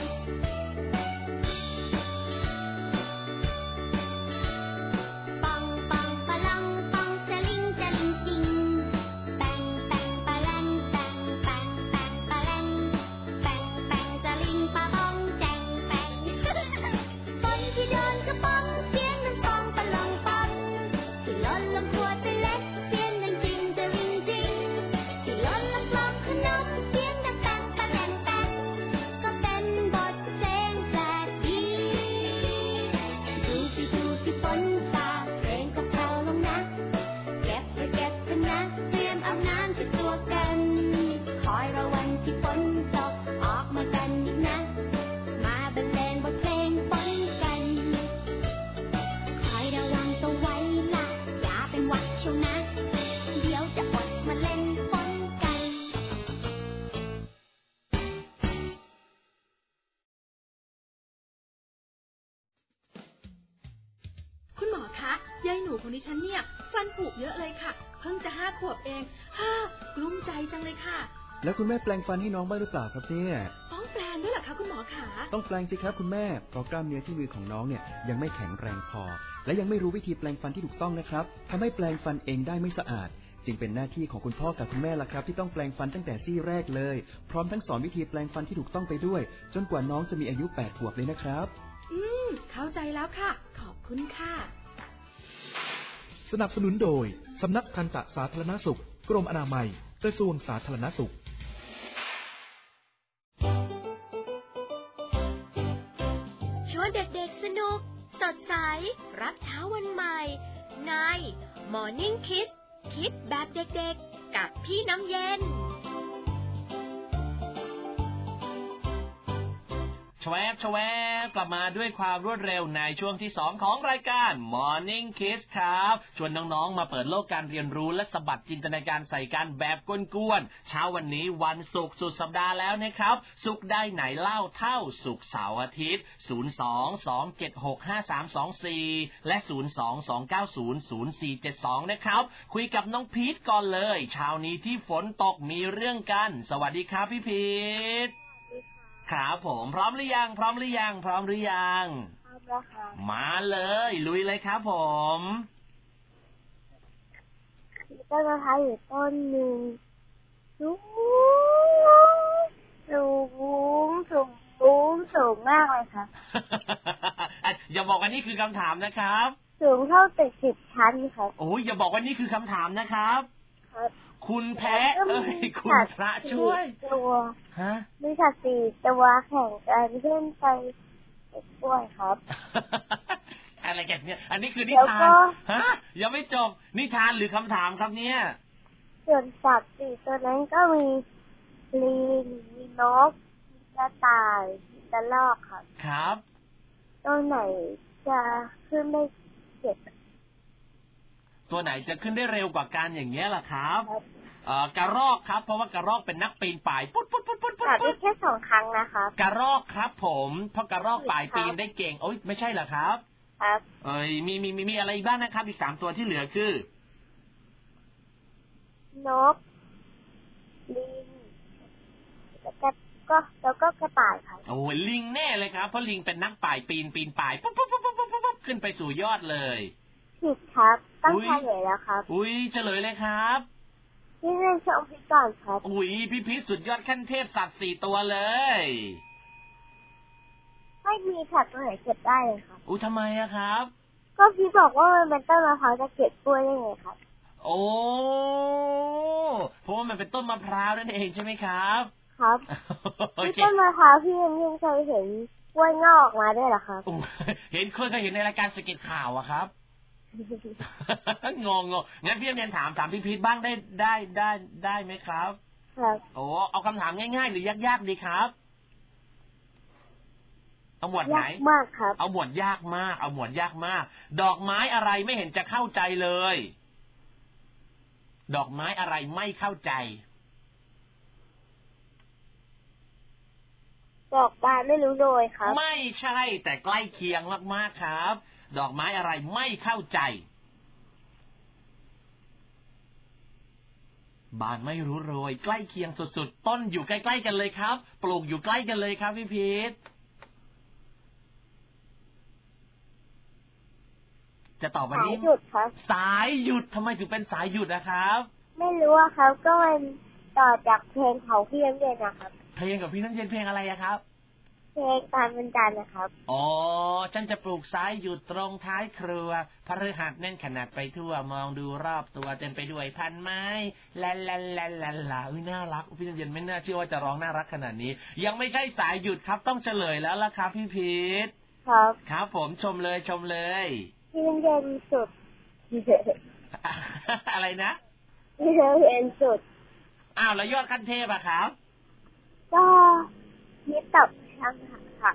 ปองปะลองปองจะลิงจริงแปงปะลันแปงปะลันแปงจะลิงปะบองแจงแปงฝนที่โดนกระป๋องเสียงน้ำฟองปะลองปอนที่ล้นลำขวดไปเล็กเสียงดังจริงจะลิงจริงที่ล้นลำกลองขนมเสียงดังแตงปะแหลงแตงก็เป็นบทเพลงแปลกดีดูสิฝนสาดเพลงก็แผ่วลงนะเก็บเถอะนะเตรียมอาบน้ำจะตัวกันคอยรอวันที่ฝนตกออกมากันอีกนะมาบรรเลงบทเพลงฝนกันคอยระวังตัวไว้ล่ะอย่าเป็นหวัดเชียวนะเดี๋ยวจะอดมาเล่นฝนกันคุณหมอคะยายหนูคนนี้ฉันเนี่ยฟันผุเยอะเลยค่ะเพิ่งจะ5 ขวบเองกลุ้มใจจังเลยค่ะแล้วคุณแม่แปลงฟันให้น้องบ้างหรือเปล่าครับเนี่ยต้องแปลงด้วยเหรอคะคุณหมอขาต้องแปลงสิครับคุณแม่เพราะกล้ามเนื้อที่มือของน้องเนี่ยยังไม่แข็งแรงพอและยังไม่รู้วิธีแปลงฟันที่ถูกต้องนะครับทำให้แปลงฟันเองได้ไม่สะอาดจึงเป็นหน้าที่ของคุณพ่อกับคุณแม่ล่ะครับที่ต้องแปลงฟันตั้งแต่ซี่แรกเลยพร้อมทั้งสอนวิธีแปลงฟันที่ถูกต้องไปด้วยจนกว่าน้องจะมีอายุ8 ขวบเลยนะครับเข้าใจแล้วค่ะขอบคุณค่ะสนับสนุนโดยสำนักทันตสาธารณสุขกรมอนามัยกระทรวงสาธารณสุข Morning Kids คิดแบบเด็กๆกับพี่น้ำเย็นแชวบกลับมาด้วยความรวดเร็วในช่วงที่2ของรายการ Morning Kids ครับชวนน้องๆมาเปิดโลกการเรียนรู้และสะบัดจินตนาการใส่กันแบบกวนๆเช้าวันนี้วันศุกร์สุดสัปดาห์แล้วนะครับศุกร์ได้ไหนเล่าเท่าศุกร์เสาร์อาทิตย์022765324และ022900472นะครับคุยกับน้องพีทก่อนเลยเช้านี้ที่ฝนตกมีเรื่องกันสวัสดีครับพี่พีทครับผมพร้อมหรือยังพร้อมแล้วค่ะมาเลยลุยเลยครับผมต้นมะพร้าวอยู่ต้นหนึ่งสูงมากเลยค่ะอย่าบอกว่านี่คือคำถามนะครับสูงเท่าตึก10 ชั้นครับโอ้ยอย่าบอกว่านี่คือคำถามนะครับคุณแพ้คุณพระช่วยตัวมีสัตว์4 ตัวแข่งกันขึ้นไปกล้วยครับอะไรกันเนี่ยอันนี้คือนิทานยังไม่จบนิทานหรือคำถามครับเนี่ยส่วนสัตว์4 ตัวนั้นก็มีลิงมีนกมีกระต่ายมีกระรอกครับตัวไหนจะขึ้นได้ตัวไหนจะขึ้นได้เร็วกว่ากันอย่างเงี้ยล่ะครับกระรอกครับเพราะว่ากระรอกเป็นนักปีนป่ายปุ๊ดได้แค่2 ครั้งนะคะกระรอกครับผมเพราะกระรอกป่ายปีนได้เก่งโอ๊ยไม่ใช่เหรอครับครับมีอะไรบ้างนะครับอีก3ตัวที่เหลือคือนกลิงแล้วก็กระต่ายครับโอ้ยลิงแน่เลยครับเพราะลิงเป็นนักป่ายปีนป่ายปุ๊บขึ้นไปสู่ยอดเลยผิดครับต้องเฉลยแล้วครับอุ้ยเฉลยเลยครับพี่เล่นชมพี่ก่อนครับอุ้ยพี่พีชสุดยอดขั้นเทพสัตว์4 ตัวเลยไม่มีสัตว์ตัวไหนเก็บได้เลยครับอุ้ยทำไมอะครับก็พี่บอกว่ามันเป็นต้นมะพร้าวจะเก็บกล้วยได้ไงครับโอ้เพราะว่ามันเป็นต้นมะพร้าวนั่นเองใช่ไหมครับครับต้นมะพร้าวพี่ยังเคยเห็นกล้วยงอกมาด้วยเหรอครับเคยเห็นในรายการสกิทข่าวอะครับงงงั้นพี่เรียนถามพี่พีทบ้างได้ไหมครับครับโอ้เอาคำถามง่ายๆหรือยากๆดีครับเอาหมวดไหนยากมากครับเอาหมวดยากมากดอกไม้อะไรไม่เห็นจะเข้าใจเลยดอกไม้อะไรไม่เข้าใจดอกบานไม่รู้โดยครับไม่ใช่แต่ใกล้เคียงมากๆครับดอกไม้อะไรไม่เข้าใจบานไม่รู้โรยใกล้เคียงสุดๆต้นอยู่ใกล้ๆกันเลยครับปลูกอยู่ใกล้กันเลยครับพี่พีทจะตอบวันนี้สายหยุดครับสายหยุดทำไมถึงเป็นสายหยุดนะครับไม่รู้ครับก็มันต่อจากเพลงของพี่น้ำเย็นนะครับเพลงกับพี่น้ำเย็นเพลงอะไรครับเพลงตามวันจันทร์นะครับอ๋อฉันจะปลูกสายหยุดตรงท้ายครัวพฤหัสแน่นขนาดไปทั่วมองดูรอบตัวเต็มไปด้วยพันไม้ลาน่ารักพี่น้ำเย็นไม่น่าเชื่อว่าจะร้องน่ารักขนาดนี้ยังไม่ใช่สายหยุดครับต้องเฉลยแล้วล่ะครับพี่พีทครับผมชมเลยพี่น้ำเย็นสุดอะไรนะพี่น้ำเย็นสุดอ้าวแล้วยอดขั้นเทพอะครับก็นิดตับช่างค่ะ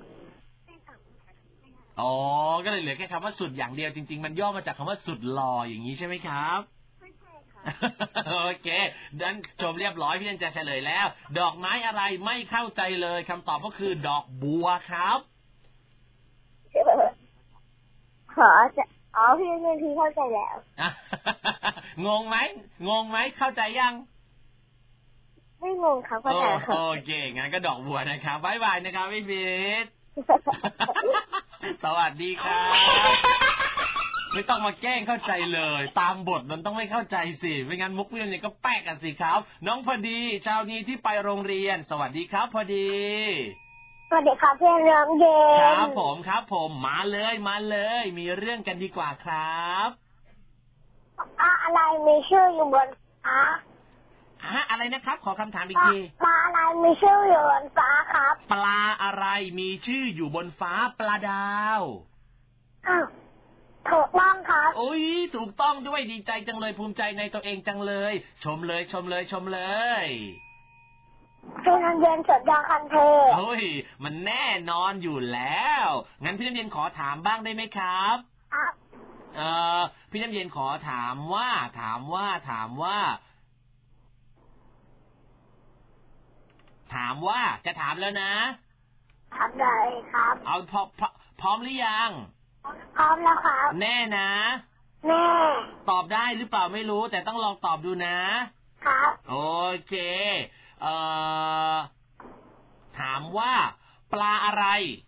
อ๋อก็เลยเหลือแค่คำว่าสุดอย่างเดียวจริงๆมันย่อมาจากคำว่าสุดหล่ออย่างนี้ใช่ไหมครับไม่ใช่ค่ะโอเคดังชมเรียบร้อยพี่เรนจะเฉลยแล้วดอกไม้อะไรไม่เข้าใจเลยคำตอบก็คือดอกบัวครับพี่เรนพี่เข้าใจแล้วงงไหมเข้าใจยังไม่งงครับเข้าใจครับโอเคงั้นก็ดอกบัวนะครับบ๊ายบายนะครับพี่พีทสวัสดีครับไม่ต้องมาแกล้งเข้าใจเลยตามบทมันต้องไม่เข้าใจสิไม่งั้นมุกเรื่องนี้ก็แป๊กกันสิครับน้องพอดีเช้านี้ที่ไปโรงเรียนสวัสดีครับพอดีสวัสดีครับเพื่อนน้องเย็นครับผมมาเลยมีเรื่องกันดีกว่าครับอะไรมีชื่ออยู่บนฟ้าอะไรนะครับขอคำถามอีกทีปลาอะไรมีชื่ออยู่บนฟ้าครับปลาอะไรมีชื่ออยู่บนฟ้าปลาดาวอ้าวถูกต้องครับโอ้ยถูกต้องด้วยดีใจจังเลยภูมิใจในตัวเองจังเลยชมเลยชมเลยชมเลยพี่น้ำเย็นสุดยอดคันเทพโอ้ยมันแน่นอนอยู่แล้วงั้นพี่น้ำเย็นขอถามบ้างได้ไหมครับพี่น้ำเย็นขอถามว่าจะถามแล้วนะถามเลยครับเอาพร้อมหรือยังพร้อมแล้วครับแน่นะแน่ตอบได้หรือเปล่าไม่รู้แต่ต้องลองตอบดูนะครับโอเคถามว่าปลาอะไร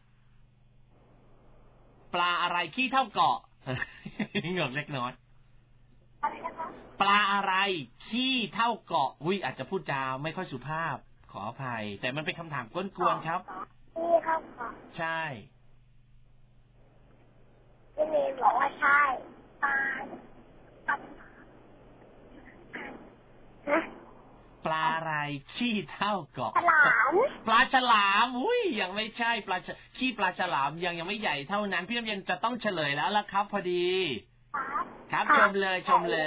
ขี้เท่าเกาะเหงือกเล็กน้อยปลาอะไรขี้เท่าเกาะอาจจะพูดจาไม่ค่อยสุภาพขออภัยแต่มันเป็นคำถามกวนๆครับขี้เท่าเกาะใช่พี่เมย์บอกว่าใช่ปลาอะไรขี้เท่าเกาะปลาฉลามยังไม่ใช่ขี้ปลาฉลามยังไม่ใหญ่เท่านั้นพี่น้ำเย็นจะต้องเฉลยแล้วล่ะครับพอดีครับชมเลย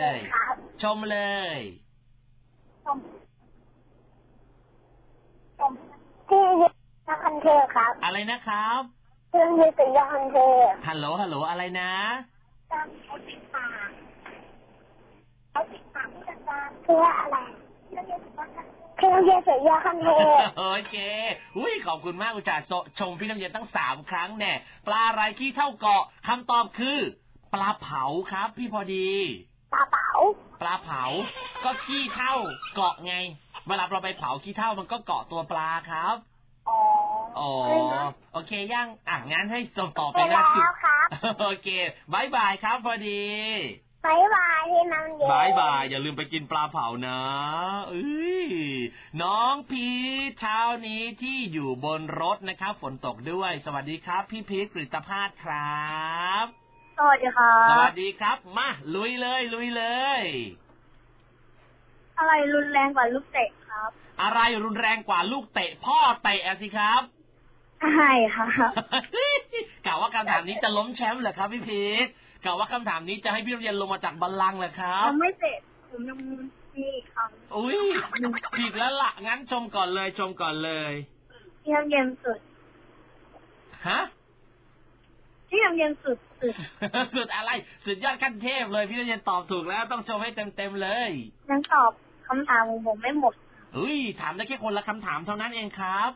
ที่ยอดคันเทพครับอะไรนะครับที่สุดยอดคันเทพฮัลโหลอะไรนะเพื่ออะไรพี่น้ำเย็นสุดยอดคันเทพโอเคขอบคุณมากอุจจาชมพี่น้ำเย็นตั้ง3 ครั้งแน่ปลาอะไรขี้เท่าเกาะคำตอบคือปลาเผาครับพี่พอดีปลาเผาก็ขี้เท่าเกาะไงเวลาเราไปเผาขี้เท่ามันก็เกาะตัวปลาครับอ๋อโอเคยังงั้นให้ส่งต่อไปนะโอเคบายบายครับพอดีบายบายที่น้ำเย็นบายบายอย่าลืมไปกินปลาเผานะน้องพีชเช้านี้ที่อยู่บนรถนะครับฝนตกด้วยสวัสดีครับพี่พีชกฤตภาสครับสวัสดีครับสวัสดีครับมาลุยเลยอะไรรุนแรงกว่าลูกเตะครับอะไรรุนแรงกว่าลูกเตะพ่อเตะสิครับใช่ครับกะว่าคำถามนี้จะล้มแชมป์เหรอครับพี่พีชกะว่าคำถามนี้จะให้พี่น้ำเย็นลงมาจากบัลลังก์เหรอครับไม่เตะผมยังมีครับผิดแล้วล่ะงั้นชมก่อนเลยพี่น้ำเย็นสุดฮะพี่น้ำเย็นสุดอะไรสุดยอดขั้นเทพเลยพี่น้ำเย็นตอบถูกแล้วต้องชมให้เต็มเลยยังตอบคำถามของผมไม่หมดถามได้แค่คนละคำถามเท่านั้นเองครับ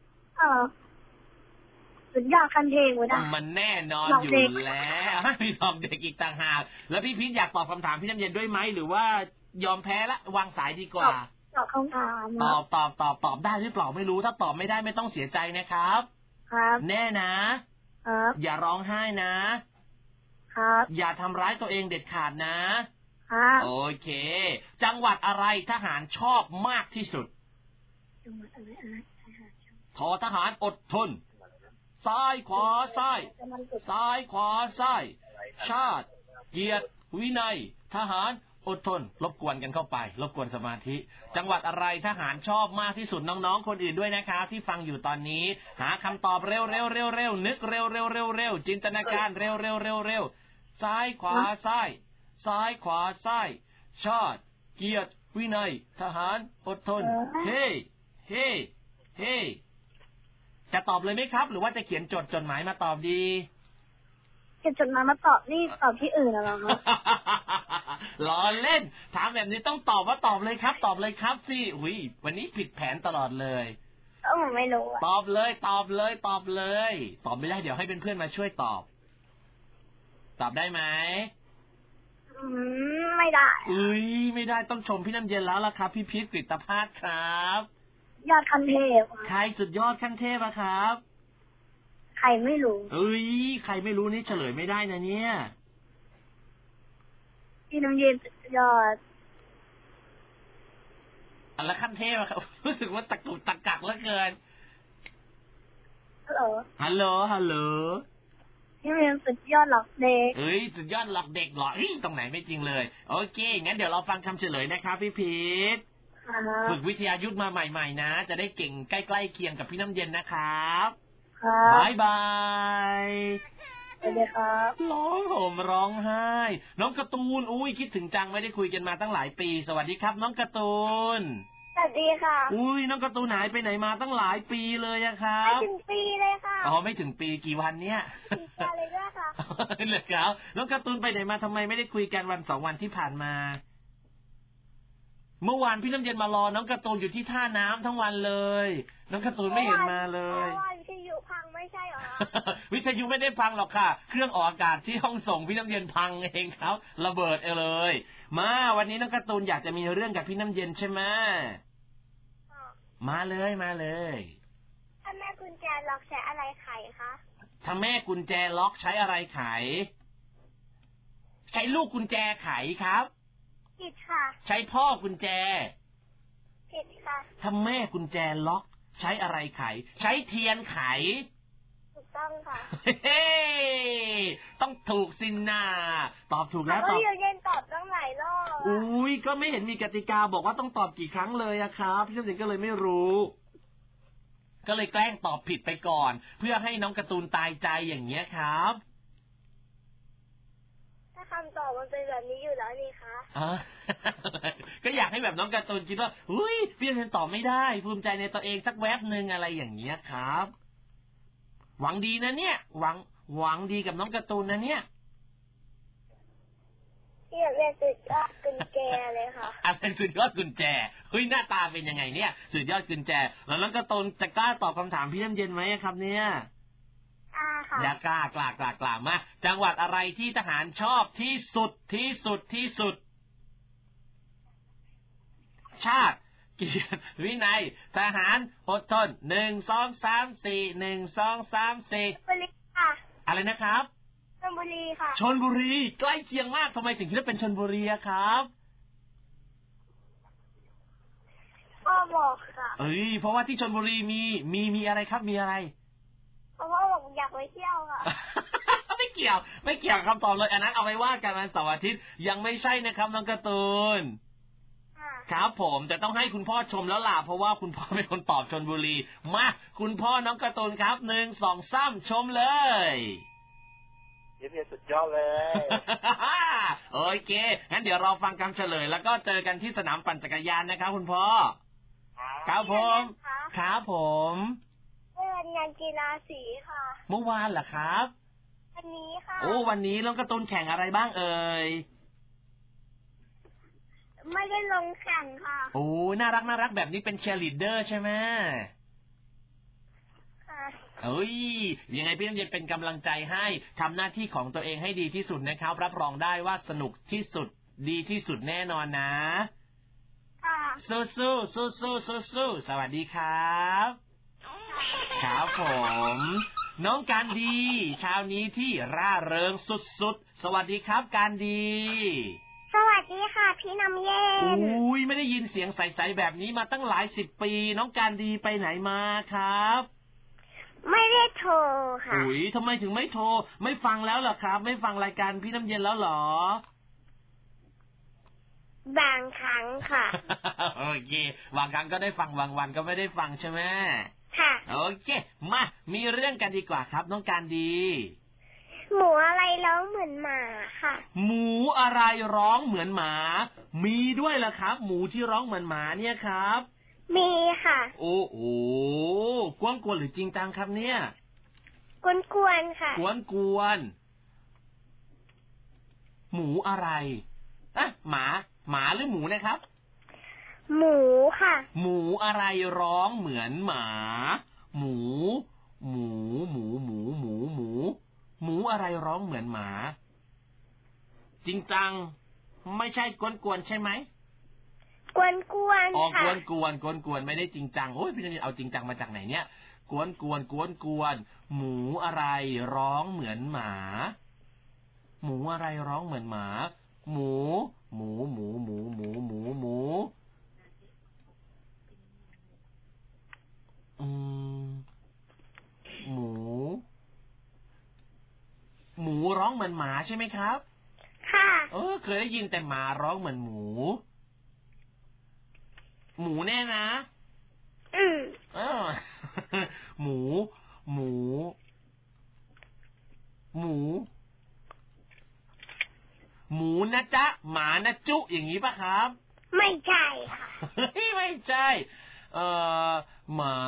สุดยอดขั้นเทพเลยนะมันแน่นอนอยู่แล้วมีตอบเด็กอีกต่างหากแล้วพี่พีชอยากตอบคำถามพี่น้ำเย็นด้วยไหมหรือว่ายอมแพ้ละวางสายดีกว่าตอบคำถามตอบได้หรือเปล่าไม่รู้ถ้าตอบไม่ได้ไม่ต้องเสียใจนะครับแน่นะครับอย่าร้องไห้นะครับอย่าทำร้ายตัวเองเด็ดขาดนะครับโอเคจังหวัดอะไรทหารชอบมากที่สุดทหารอดทนซ้ายขวาซ้ายขวาซ้ายชาติเกียรติวินัยทหารอดทนรบกวนกันเข้าไปรบกวนสมาธิจังหวัดอะไรทหารชอบมากที่สุดน้องๆคนอื่นด้วยนะครับที่ฟังอยู่ตอนนี้หาคำตอบเร็วนึกเร็วจินตนาการเร็วซ้ายขวาซ้ายขวาซ้ายชาติเกียรติวินัยทหารอดทนเฮ้จะตอบเลยไหมครับหรือว่าจะเขียนจดหมายมาตอบดีเขียนจดหมายมาตอบนี่ตอบที่อื่นเหรอครับล้อเล่นถามแบบนี้ต้องตอบว่าตอบเลยครับสิวันนี้ผิดแผนตลอดเลยผมไม่รู้ตอบเลยตอบไม่ได้เดี๋ยวให้เพื่อนๆมาช่วยตอบได้ไหมไม่ได้ไม่ได้ต้องชมพี่น้ำเย็นแล้วล่ะครับพี่พีชกฤตภาสครับยอดขั้นเทพใครสุดยอดขั้นเทพอะครับใครไม่รู้ใครไม่รู้นี่เฉลยไม่ได้นะเนี่ยพี่น้ำเย็นสุดยอดแล้วขั้นเทพอะครับรู้สึกว่าตะกุกตะกักเหลือเกินฮัลโหลพี่น้ำเย็นสุดยอดหลอกเด็กสุดยอดหลอกเด็กเหรอตรงไหนไม่จริงเลยโอเคงั้นเดี๋ยวเราฟังคำเฉลยนะครับพี่พีชฝึกวิทยายุทธมาใหม่ๆนะจะได้เก่งใกล้ๆเคียงกับพี่น้ำเย็นนะครับบายบายสวัสดีครับร้องห่มร้องไห้น้องการ์ตูนอุ้ยคิดถึงจังไม่ได้คุยกันมาตั้งหลายปีสวัสดีครับน้องการ์ตูนสวัสดีค่ะอุ้ยน้องการ์ตูนหายไปไหนมาตั้งหลายปีเลยอะครับไม่ถึงปีเลยค่ะอ๋อไม่ถึงปีกี่วันเนี้ยปีเลยด้วยค่ะเหรอครับน้องการ์ตูนไปไหนมาทำไมไม่ได้คุยกันวัน2 วันที่ผ่านมาเมื่อวานพี่น้ำเย็นมารอน้องการ์ตูนอยู่ที่ท่าน้ำทั้งวันเลยน้องการ์ตูนไม่เห็นมาเลยวิทยุพังไม่ใช่หรอวิทยุไม่ได้พังหรอกค่ะเครื่องออกอากาศที่ห้องส่งพี่น้ำเย็นพังเองครับระเบิดเลยมาวันนี้น้องการ์ตูนอยากจะมีเรื่องกับพี่น้ำเย็นใช่ไหมมาเลยถ้าแม่กุญแจล็อกใช้อะไรไขคะถ้าแม่กุญแจล็อกใช้อะไรไขใช้ลูกกุญแจไขครับผิดค่ะใช้พ่อกุญแจผิดค่ะถ้าแม่กุญแจล็อกใช้อะไรไขใช้เทียนไขถูกต้องค่ะเฮ้ต้องถูกสินะตอบถูกแล้วตอบเย็นตอบตั้งหลายรอบอุ้ยก็ไม่เห็นมีกติกาบอกว่าต้องตอบกี่ครั้งเลยอะครับพี่น้ำเย็นก็เลยไม่รู้ก็เลยแกล้งตอบผิดไปก่อนเพื่อให้น้องการ์ตูนตายใจอย่างเงี้ยครับถ้าคำตอบมันเป็นแบบนี้อยู่แล้วนี่คะก็อยากให้แบบน้องการ์ตูนคิดว่าอุ้ยพี่น้ำเย็นตอบไม่ได้ภูมิใจในตัวเองสักแวบนึงอะไรอย่างเงี้ยครับหวังดีนะเนี่ยหวังดีกับน้องการ์ตูนนะเนี่ยเรียนสุดยอดกุญแจเลยค่ะเป็นสุดยอดกุญแจเฮ้ยหน้าตาเป็นยังไงเนี่ยสุดยอดกุญแจแล้วน้องการ์ตูนจะกล้าตอบคำถามพี่น้ำเย็นไหมครับเนี่ยค่ะอย่ากล้ามาจังหวัดอะไรที่ทหารชอบที่สุดชาติเกียรติวินัยทหารอดทน1 2 3 4 1 2 3 4อะไรนะครับชลบุรีค่ะชลบุรีใกล้เคียงมากทำไมถึงคิดว่าเป็นชลบุรีครับพ่อบอกค่ะเพราะว่าที่ชลบุรีมีอะไรครับมีอะไรเพราะว่าผมอยากไปเที่ยวค่ะไม่เกี่ยวคำตอบเลยอันนั้นเอาไว้ว่ากันวันเสาร์อาทิตย์ยังไม่ใช่นะครับน้องการ์ตูนครับผมจะต้องให้คุณพ่อชมแล้วล่ะเพราะว่าคุณพ่อเป็นคนตอบชลบุรีมาคุณพ่อน้องการ์ตูนครับ1 2 3ชมเลยเยี่ยมสุดยอดเลยโอเคงั้นเดี๋ยวเราฟังคำเฉลยแล้วก็เจอกันที่สนามปั่นจักรยานนะครับคุณพ่อครับผมเมื่อวันงานกีฬาสีค่ะเมื่อวานเหรอครับวันนี้ค่ะวันนี้น้องการ์ตูนแข่งอะไรบ้างเอ่ยไม่ได้ลงแข่งค่ะน่ารักแบบนี้เป็นเชียร์ลีดเดอร์ใช่ไหมยังไงพี่น้ำเย็นเป็นกำลังใจให้ทำหน้าที่ของตัวเองให้ดีที่สุดนะครับรับรองได้ว่าสนุกที่สุดดีที่สุดแน่นอนนะสู้สวัสดีครับครับผมน้องการดีเช้านี้ที่ร่าเริงสุดๆสวัสดีครับการดีสวัสดีค่ะพี่น้ำเย็นไม่ได้ยินเสียงใสๆแบบนี้มาตั้งหลาย10 ปีน้องการดีไปไหนมาครับไม่ได้โทรค่ะทำไมถึงไม่โทรไม่ฟังแล้วเหรอครับไม่ฟังรายการพี่น้ำเย็นแล้วเหรอบางครั้งค่ะโอเคบางครั้งก็ได้ฟังบางวันก็ไม่ได้ฟังใช่ไหมค่ะโอเคมามีเรื่องกันดีกว่าครับน้องการดีหมูอะไรร้องเหมือนหมาค่ะหมูอะไรร้องเหมือนหมามีด้วยเหรอครับหมูที่ร้องเหมือนหมาเนี่ยครับมีค่ะโอ้โหกวนหรือจริงจังครับเนี่ยกวนค่ะกวนหมูอะไรหมาหรือหมูนะครับหมูค่ะหมูอะไรร้องเหมือนหมาหมูอะไรร้องเหมือนหมาจริงจังไม่ใช่กวนใช่ไหมกวนค่ะกวนไม่ได้จริงจังโอ้ยพี่นี่เอาจริงจังมาจากไหนเนี่ยกวนหมูอะไรร้องเหมือนหมาหมูอะไรร้องเหมือนหมาหมูหมูร้องเหมือนหมาใช่ไหมครับค่ะเคยได้ยินแต่หมาร้องเหมือนหมูแน่นะหหมูนะจ๊ะหมานะจุอย่างนี้ป่ะครับไม่ใช่ค่ะไม่ใช่หมา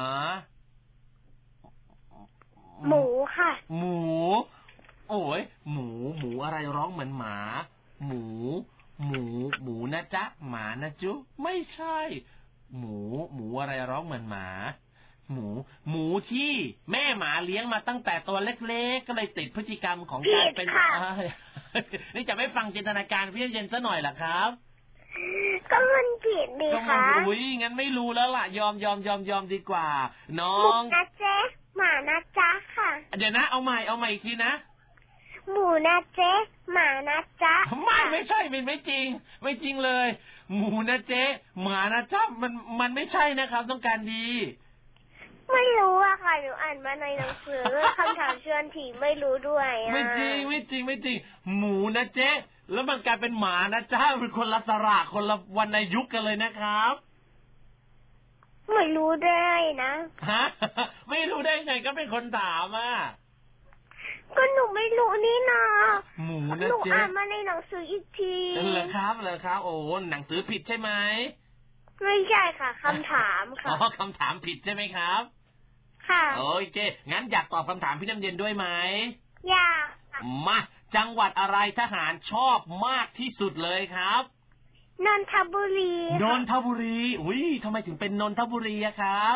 หมูค่ะหมูโอ้ยหมูอะไรร้องเหมือนหมาหมูนะจ๊ะหมานะจุไม่ใช่หมูอะไรร้องเหมือนหมาหมูที่แม่หมาเลี้ยงมาตั้งแต่ตัวเล็กๆก็เลยติดพฤติกรรมของการเป็นนี่จะไม่ฟังจินตนาการพี่เย็นซะหน่อยล่ะครับก็มันผิดดีค่ะอุ้ยงั้นไม่รู้แล้วล่ะยอมดีกว่าน้องหมูนะเจ๊หมานะจ๊ะค่ะเดี๋ยวนะเอาใหม่อีกทีนะหมูนะเจ๊หมานะจ๊ะไม่ใช่ไม่จริงไม่จริงเลยหมูนะเจ๊หมานะจ๊ะมันไม่ใช่นะครับต้องการดีไม่รู้อะค่ะหนูอ่านมาในหนังสือคำถามเชิญผีไม่รู้ด้วยไม่จริงหมูนะเจ๊แล้วมันกลายเป็นหมานะจ๊ะเป็นคนละสระคนละวรรณยุกต์กันเลยนะครับไม่รู้ได้นะฮะไม่รู้ได้ไงก็เป็นคนถามอ่ะก็หนูไม่รู้นี่นะหมูนะเจ๊หนูอ่านมาในหนังสืออีกทีเหรอครับโอ้หนังสือผิดใช่ไหมไม่ใช่ค่ะคำถามค่ะคำถามผิดใช่ไหมครับค่ะโอเคงั้นอยากตอบคำถามพี่น้ำเย็นด้วยไหมอยากมาจังหวัดอะไรทหารชอบมากที่สุดเลยครับนนทบุรีอุ้ยทำไมถึงเป็นนนทบุรีอะครับ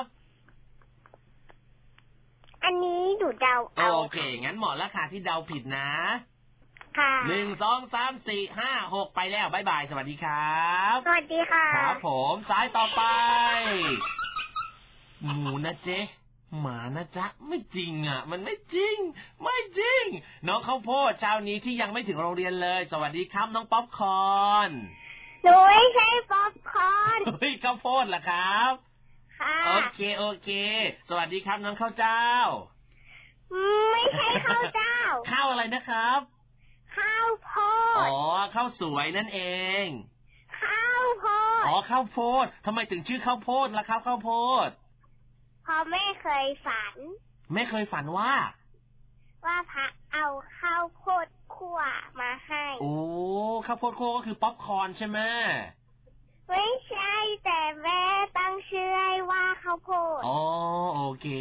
อันนี้หนูเดาเอาโอเคงั้นเหมาะแล้วค่ะที่เดาผิดนะค่ะ 1 2 3 4 5 6ไปแล้วบ๊ายบายสวัสดีครับสวัสดีค่ะครับผมสายต่อไปหมูนะเจ๊หมานะจ๊ะไม่จริงอ่ะมันไม่จริงน้องข้าวโพดเช้านี้ที่ยังไม่ถึงโรงเรียนเลยสวัสดีครับน้องป๊อปคอร์นหนูไม่ใช่ป๊อปคอร์นเฮ้ยข้าวโพดเหรอครับค่ะโอเคสวัสดีครับน้องข้าวเจ้าไม่ใช่ข้าวเจ้าข้าวอะไรนะครับข้าวโพดข้าวสวยนั่นเองข้าวโพดข้าวโพดทำไมถึงชื่อข้าวโพดล่ะครับข้าวโพดเพราะไม่เคยฝันว่าพระเอาข้าวโพดคั่วมาให้โอ้ข้าวโพดคั่วก็คือป๊อปคอร์นใช่ไหมไม่ใช่แต่แม่ตั้งชื่อให้ว่าข้าวโพดโอเค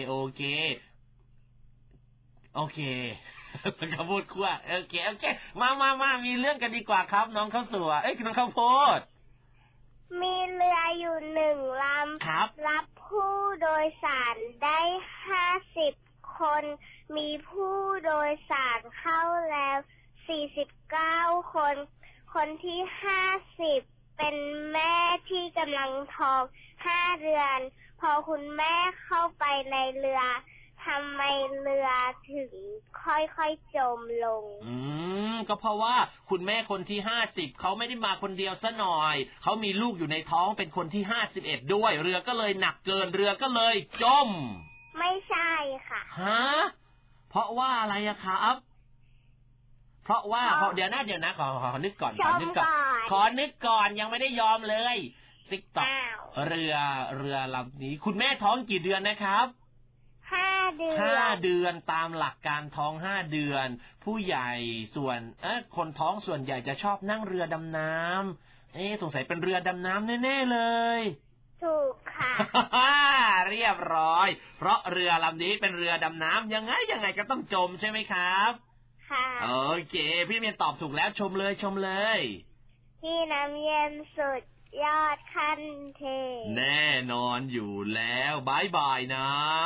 ข้าวโพดคั่วโอเคมามีเรื่องกันดีกว่าครับน้องข้าวสวยน้องข้าวโพดมีเรืออยู่1 ลำรับผู้โดยสารได้50 คนมีผู้โดยสารเข้าแล้ว49 คนที่50เป็นแม่ที่กำลังท้อง5 เดือนพอคุณแม่เข้าไปในเรือทำไมเรือถึงค่อยๆจมลงก็เพราะว่าคุณแม่คนที่50เขาไม่ได้มาคนเดียวซะหน่อยเขามีลูกอยู่ในท้องเป็นคนที่51ด้วยเรือก็เลยหนักเกินเรือก็เลยจมไม่ใช่ค่ะฮะเพราะว่าอะไรอะครับเพราะว่าเดี๋ยวนะขอนึกก่อนยังไม่ได้ยอมเลยติ๊กต๊อกเรือลำนี้คุณแม่ท้องกี่เดือนนะครับ 5 เดือนตามหลักการท้อง5 เดือนผู้ใหญ่ส่วนคนท้องส่วนใหญ่จะชอบนั่งเรือดำน้ำสงสัยเป็นเรือดำน้ำแน่ๆเลยถูกค่ะเรียบร้อยเพราะเรือลำนี้เป็นเรือดำน้ำยังไงก็ต้องจมใช่ไหมครับค่ะโอเคพี่เมียนตอบถูกแล้วชมเลยพี่น้ำเย็นสุดยอดขั้นเทพแน่นอนอยู่แล้วบายบายนะ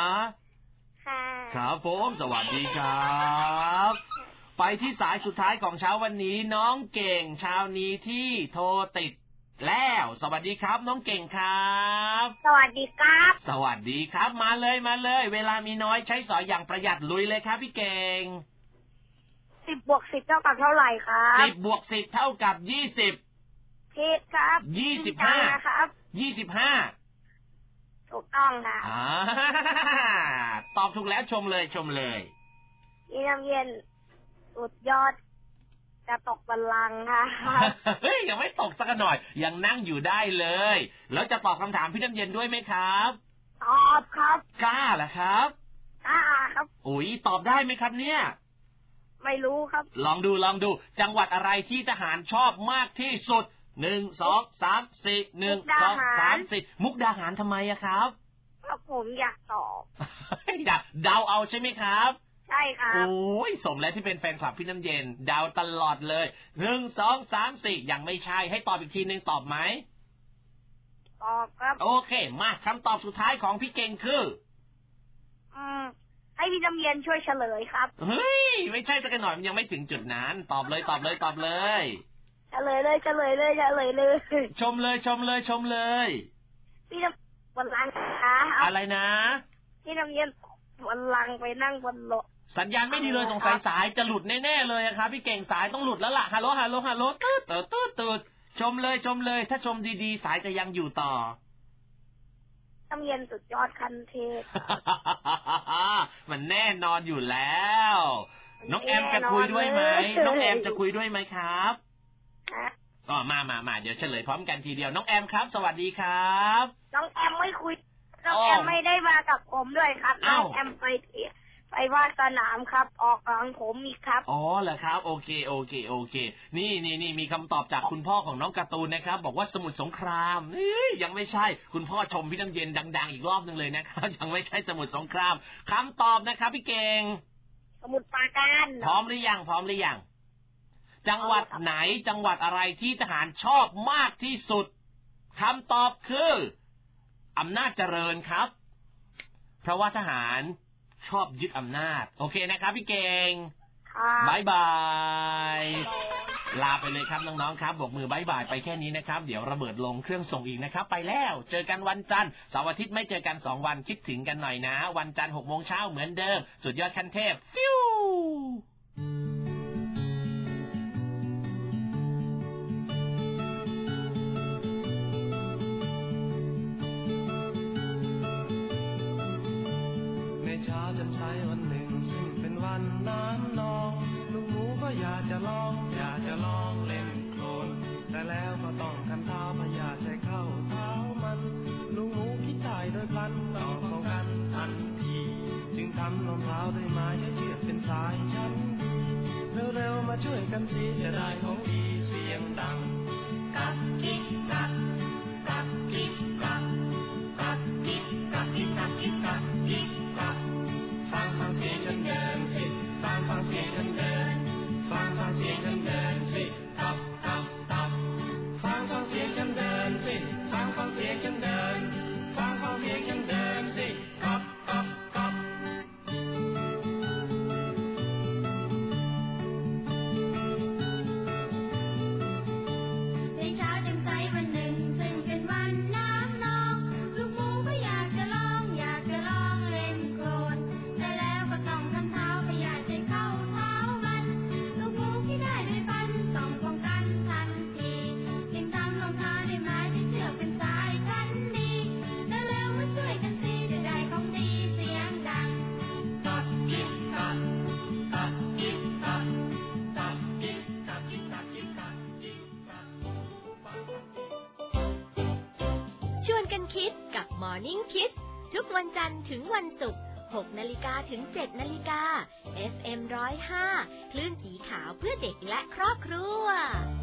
ครับผมสวัสดีครับไปที่สายสุดท้ายของเช้าวันนี้น้องเก่งเช้านี้ที่โทรติดแล้วสวัสดีครับน้องเก่งครับสวัสดีครับมาเลยเวลามีน้อยใช้สอยอย่างประหยัดลุยเลยครับพี่เก่ง 10 บวก 10เท่ากับเท่าไหร่ครับ 10 บวก 10เท่ากับ20 ผิดครับ 25 นะครับ 25 ถูกต้องค่ะตอบถูกแล้วชมเลยพี่น้ำเย็นสุดยอดจะตกบัลลังก์ค่ะยังไม่ตกสักหน่อยยังนั่งอยู่ได้เลยแล้วจะตอบคำถามพี่น้ำเย็นด้วยไหมครับตอบครับกล้าเหรอครับกล้าครับอุ๊ยตอบได้ไหมครับเนี่ยไม่รู้ครับลองดูจังหวัดอะไรที่ทหารชอบมากที่สุด1 2 3 4 1 2 3 4มุกดาหารทำไมอะครับผมอยากตอบอยากเดาเอาใช่ไหมครับใช่ครับโอ้ยสมแล้วที่เป็นแฟนคลับพี่น้ำเย็นเดาตลอดเลย1 2 3 4ยังไม่ใช่ให้ตอบอีกทีนึงตอบไหมตอบครับโอเคมาคำตอบสุดท้ายของพี่เก่งคือให้พี่น้ำเย็นช่วยเฉลยครับเฮ้ยไม่ใช่สักหน่อยมันยังไม่ถึงจุดนั้นตอบเลยเฉลยเลยชมเลยพี่น้ำวันลังอะไรนะพี่น้ำเย็นวันลังไปนั่งบนรถสัญญาณไม่ดีเลยสงสัยสายจะหลุดแน่ๆเลยครับพี่เก่งสายต้องหลุดแล้วล่ะฮัลโหลตืดชมเลยถ้าชมดีๆสายจะยังอยู่ต่อน้ำเย็นสุดยอดคันเทพมันแน่นอนอยู่แล้วน้องแอมจะคุยด้วยไหมน้องแอมจะคุยด้วยไหมครับก็มาเดี๋ยวเฉลยพร้อมกันทีเดียวน้องแอมครับสวัสดีครับน้องแอมไม่คุยน้องแอมไม่ได้มากับผมด้วยครับน้องแอมไปวาดสนามครับออกหลังผมอีกครับอ๋อเหรอครับโอเคนี่มีคำตอบจากคุณพ่อของน้องการ์ตูนนะครับบอกว่าสมุทรสงครามยังไม่ใช่คุณพ่อชมพี่น้ำเย็นดังๆอีกรอบนึงเลยนะครับยังไม่ใช่สมุทรสงครามคำตอบนะครับพี่เก่งสมุทรปราการพร้อมหรือยังจังหวัดไหนจังหวัดอะไรที่ทหารชอบมากที่สุดคำตอบคืออำนาจเจริญครับเพราะว่าทหารชอบยึดอำนาจโอเคนะครับพี่เก่งบ๊ายบายลาไปเลยครับน้องๆครับบอกมือบ๊ายบายไปแค่นี้นะครับเดี๋ยวระเบิดลงเครื่องส่งอีกนะครับไปแล้วเจอกันวันจันทร์เสาร์อาทิตย์ไม่เจอกัน2วันคิดถึงกันหน่อยนะวันจันทร์ 6:00 นเหมือนเดิมสุดยอดขั้นเทพฟิววันหนึ่งซึ่งเป็นวันน้ำนองลูกหมูก็อยากจะลองเล่นโคลนแต่แล้วก็ต้องกันเท้าพยาใจเข้าเท้ามันลูกหมูคิดตายโดยพลันต้องป้องกันทันทีจึงทำรองเท้าด้วยไม้ใช้เชือกเป็นสายชั้นเร็วๆมาช่วยกันสิจะได้ของดีเสียงดังกักกิ๊กกักกักกิ๊กกักกักกิ๊กกักกิ๊กกักกิ๊กกักกิ๊กกักฟังเสียงฉันเดินสิฟังเสียงฉันเดินฟังเสียงฉันเดินสิตับฟังเสียงฉันเดินสิฟังเสียงฉันเดินฟังเสียงฉันเดินสิกับในเช้าแจ่มใสวันหนึ่งซึ่งเป็นวันน้ำนองลูกหมูก็อยากจะลองเล่นโคลนแต่แล้วก็ต้องทำเท้าพยาใจเข้าเท้ามันลูกหมูที่ได้ด้วยฟันต้องป้องกันทันทีจึงทำรองเท้าด้วยไม้ที่เชือกเป็นสายชั้นดีแล้วเร็วมาช่วยกันสิจะได้ของดีเสียงดังกักกิ๊กกักกักกิ๊กกักกักกิ๊กกักกิ๊กกักกิ๊กกักกิ๊กกักชวนกันคิดกับ Morning Kids ทุกวันจันทร์ถึงวันศุกร์ 6 นาฬิกาถึง 7 นาฬิกา FM 105 คลื่นสีขาวเพื่อเด็กและครอบครัว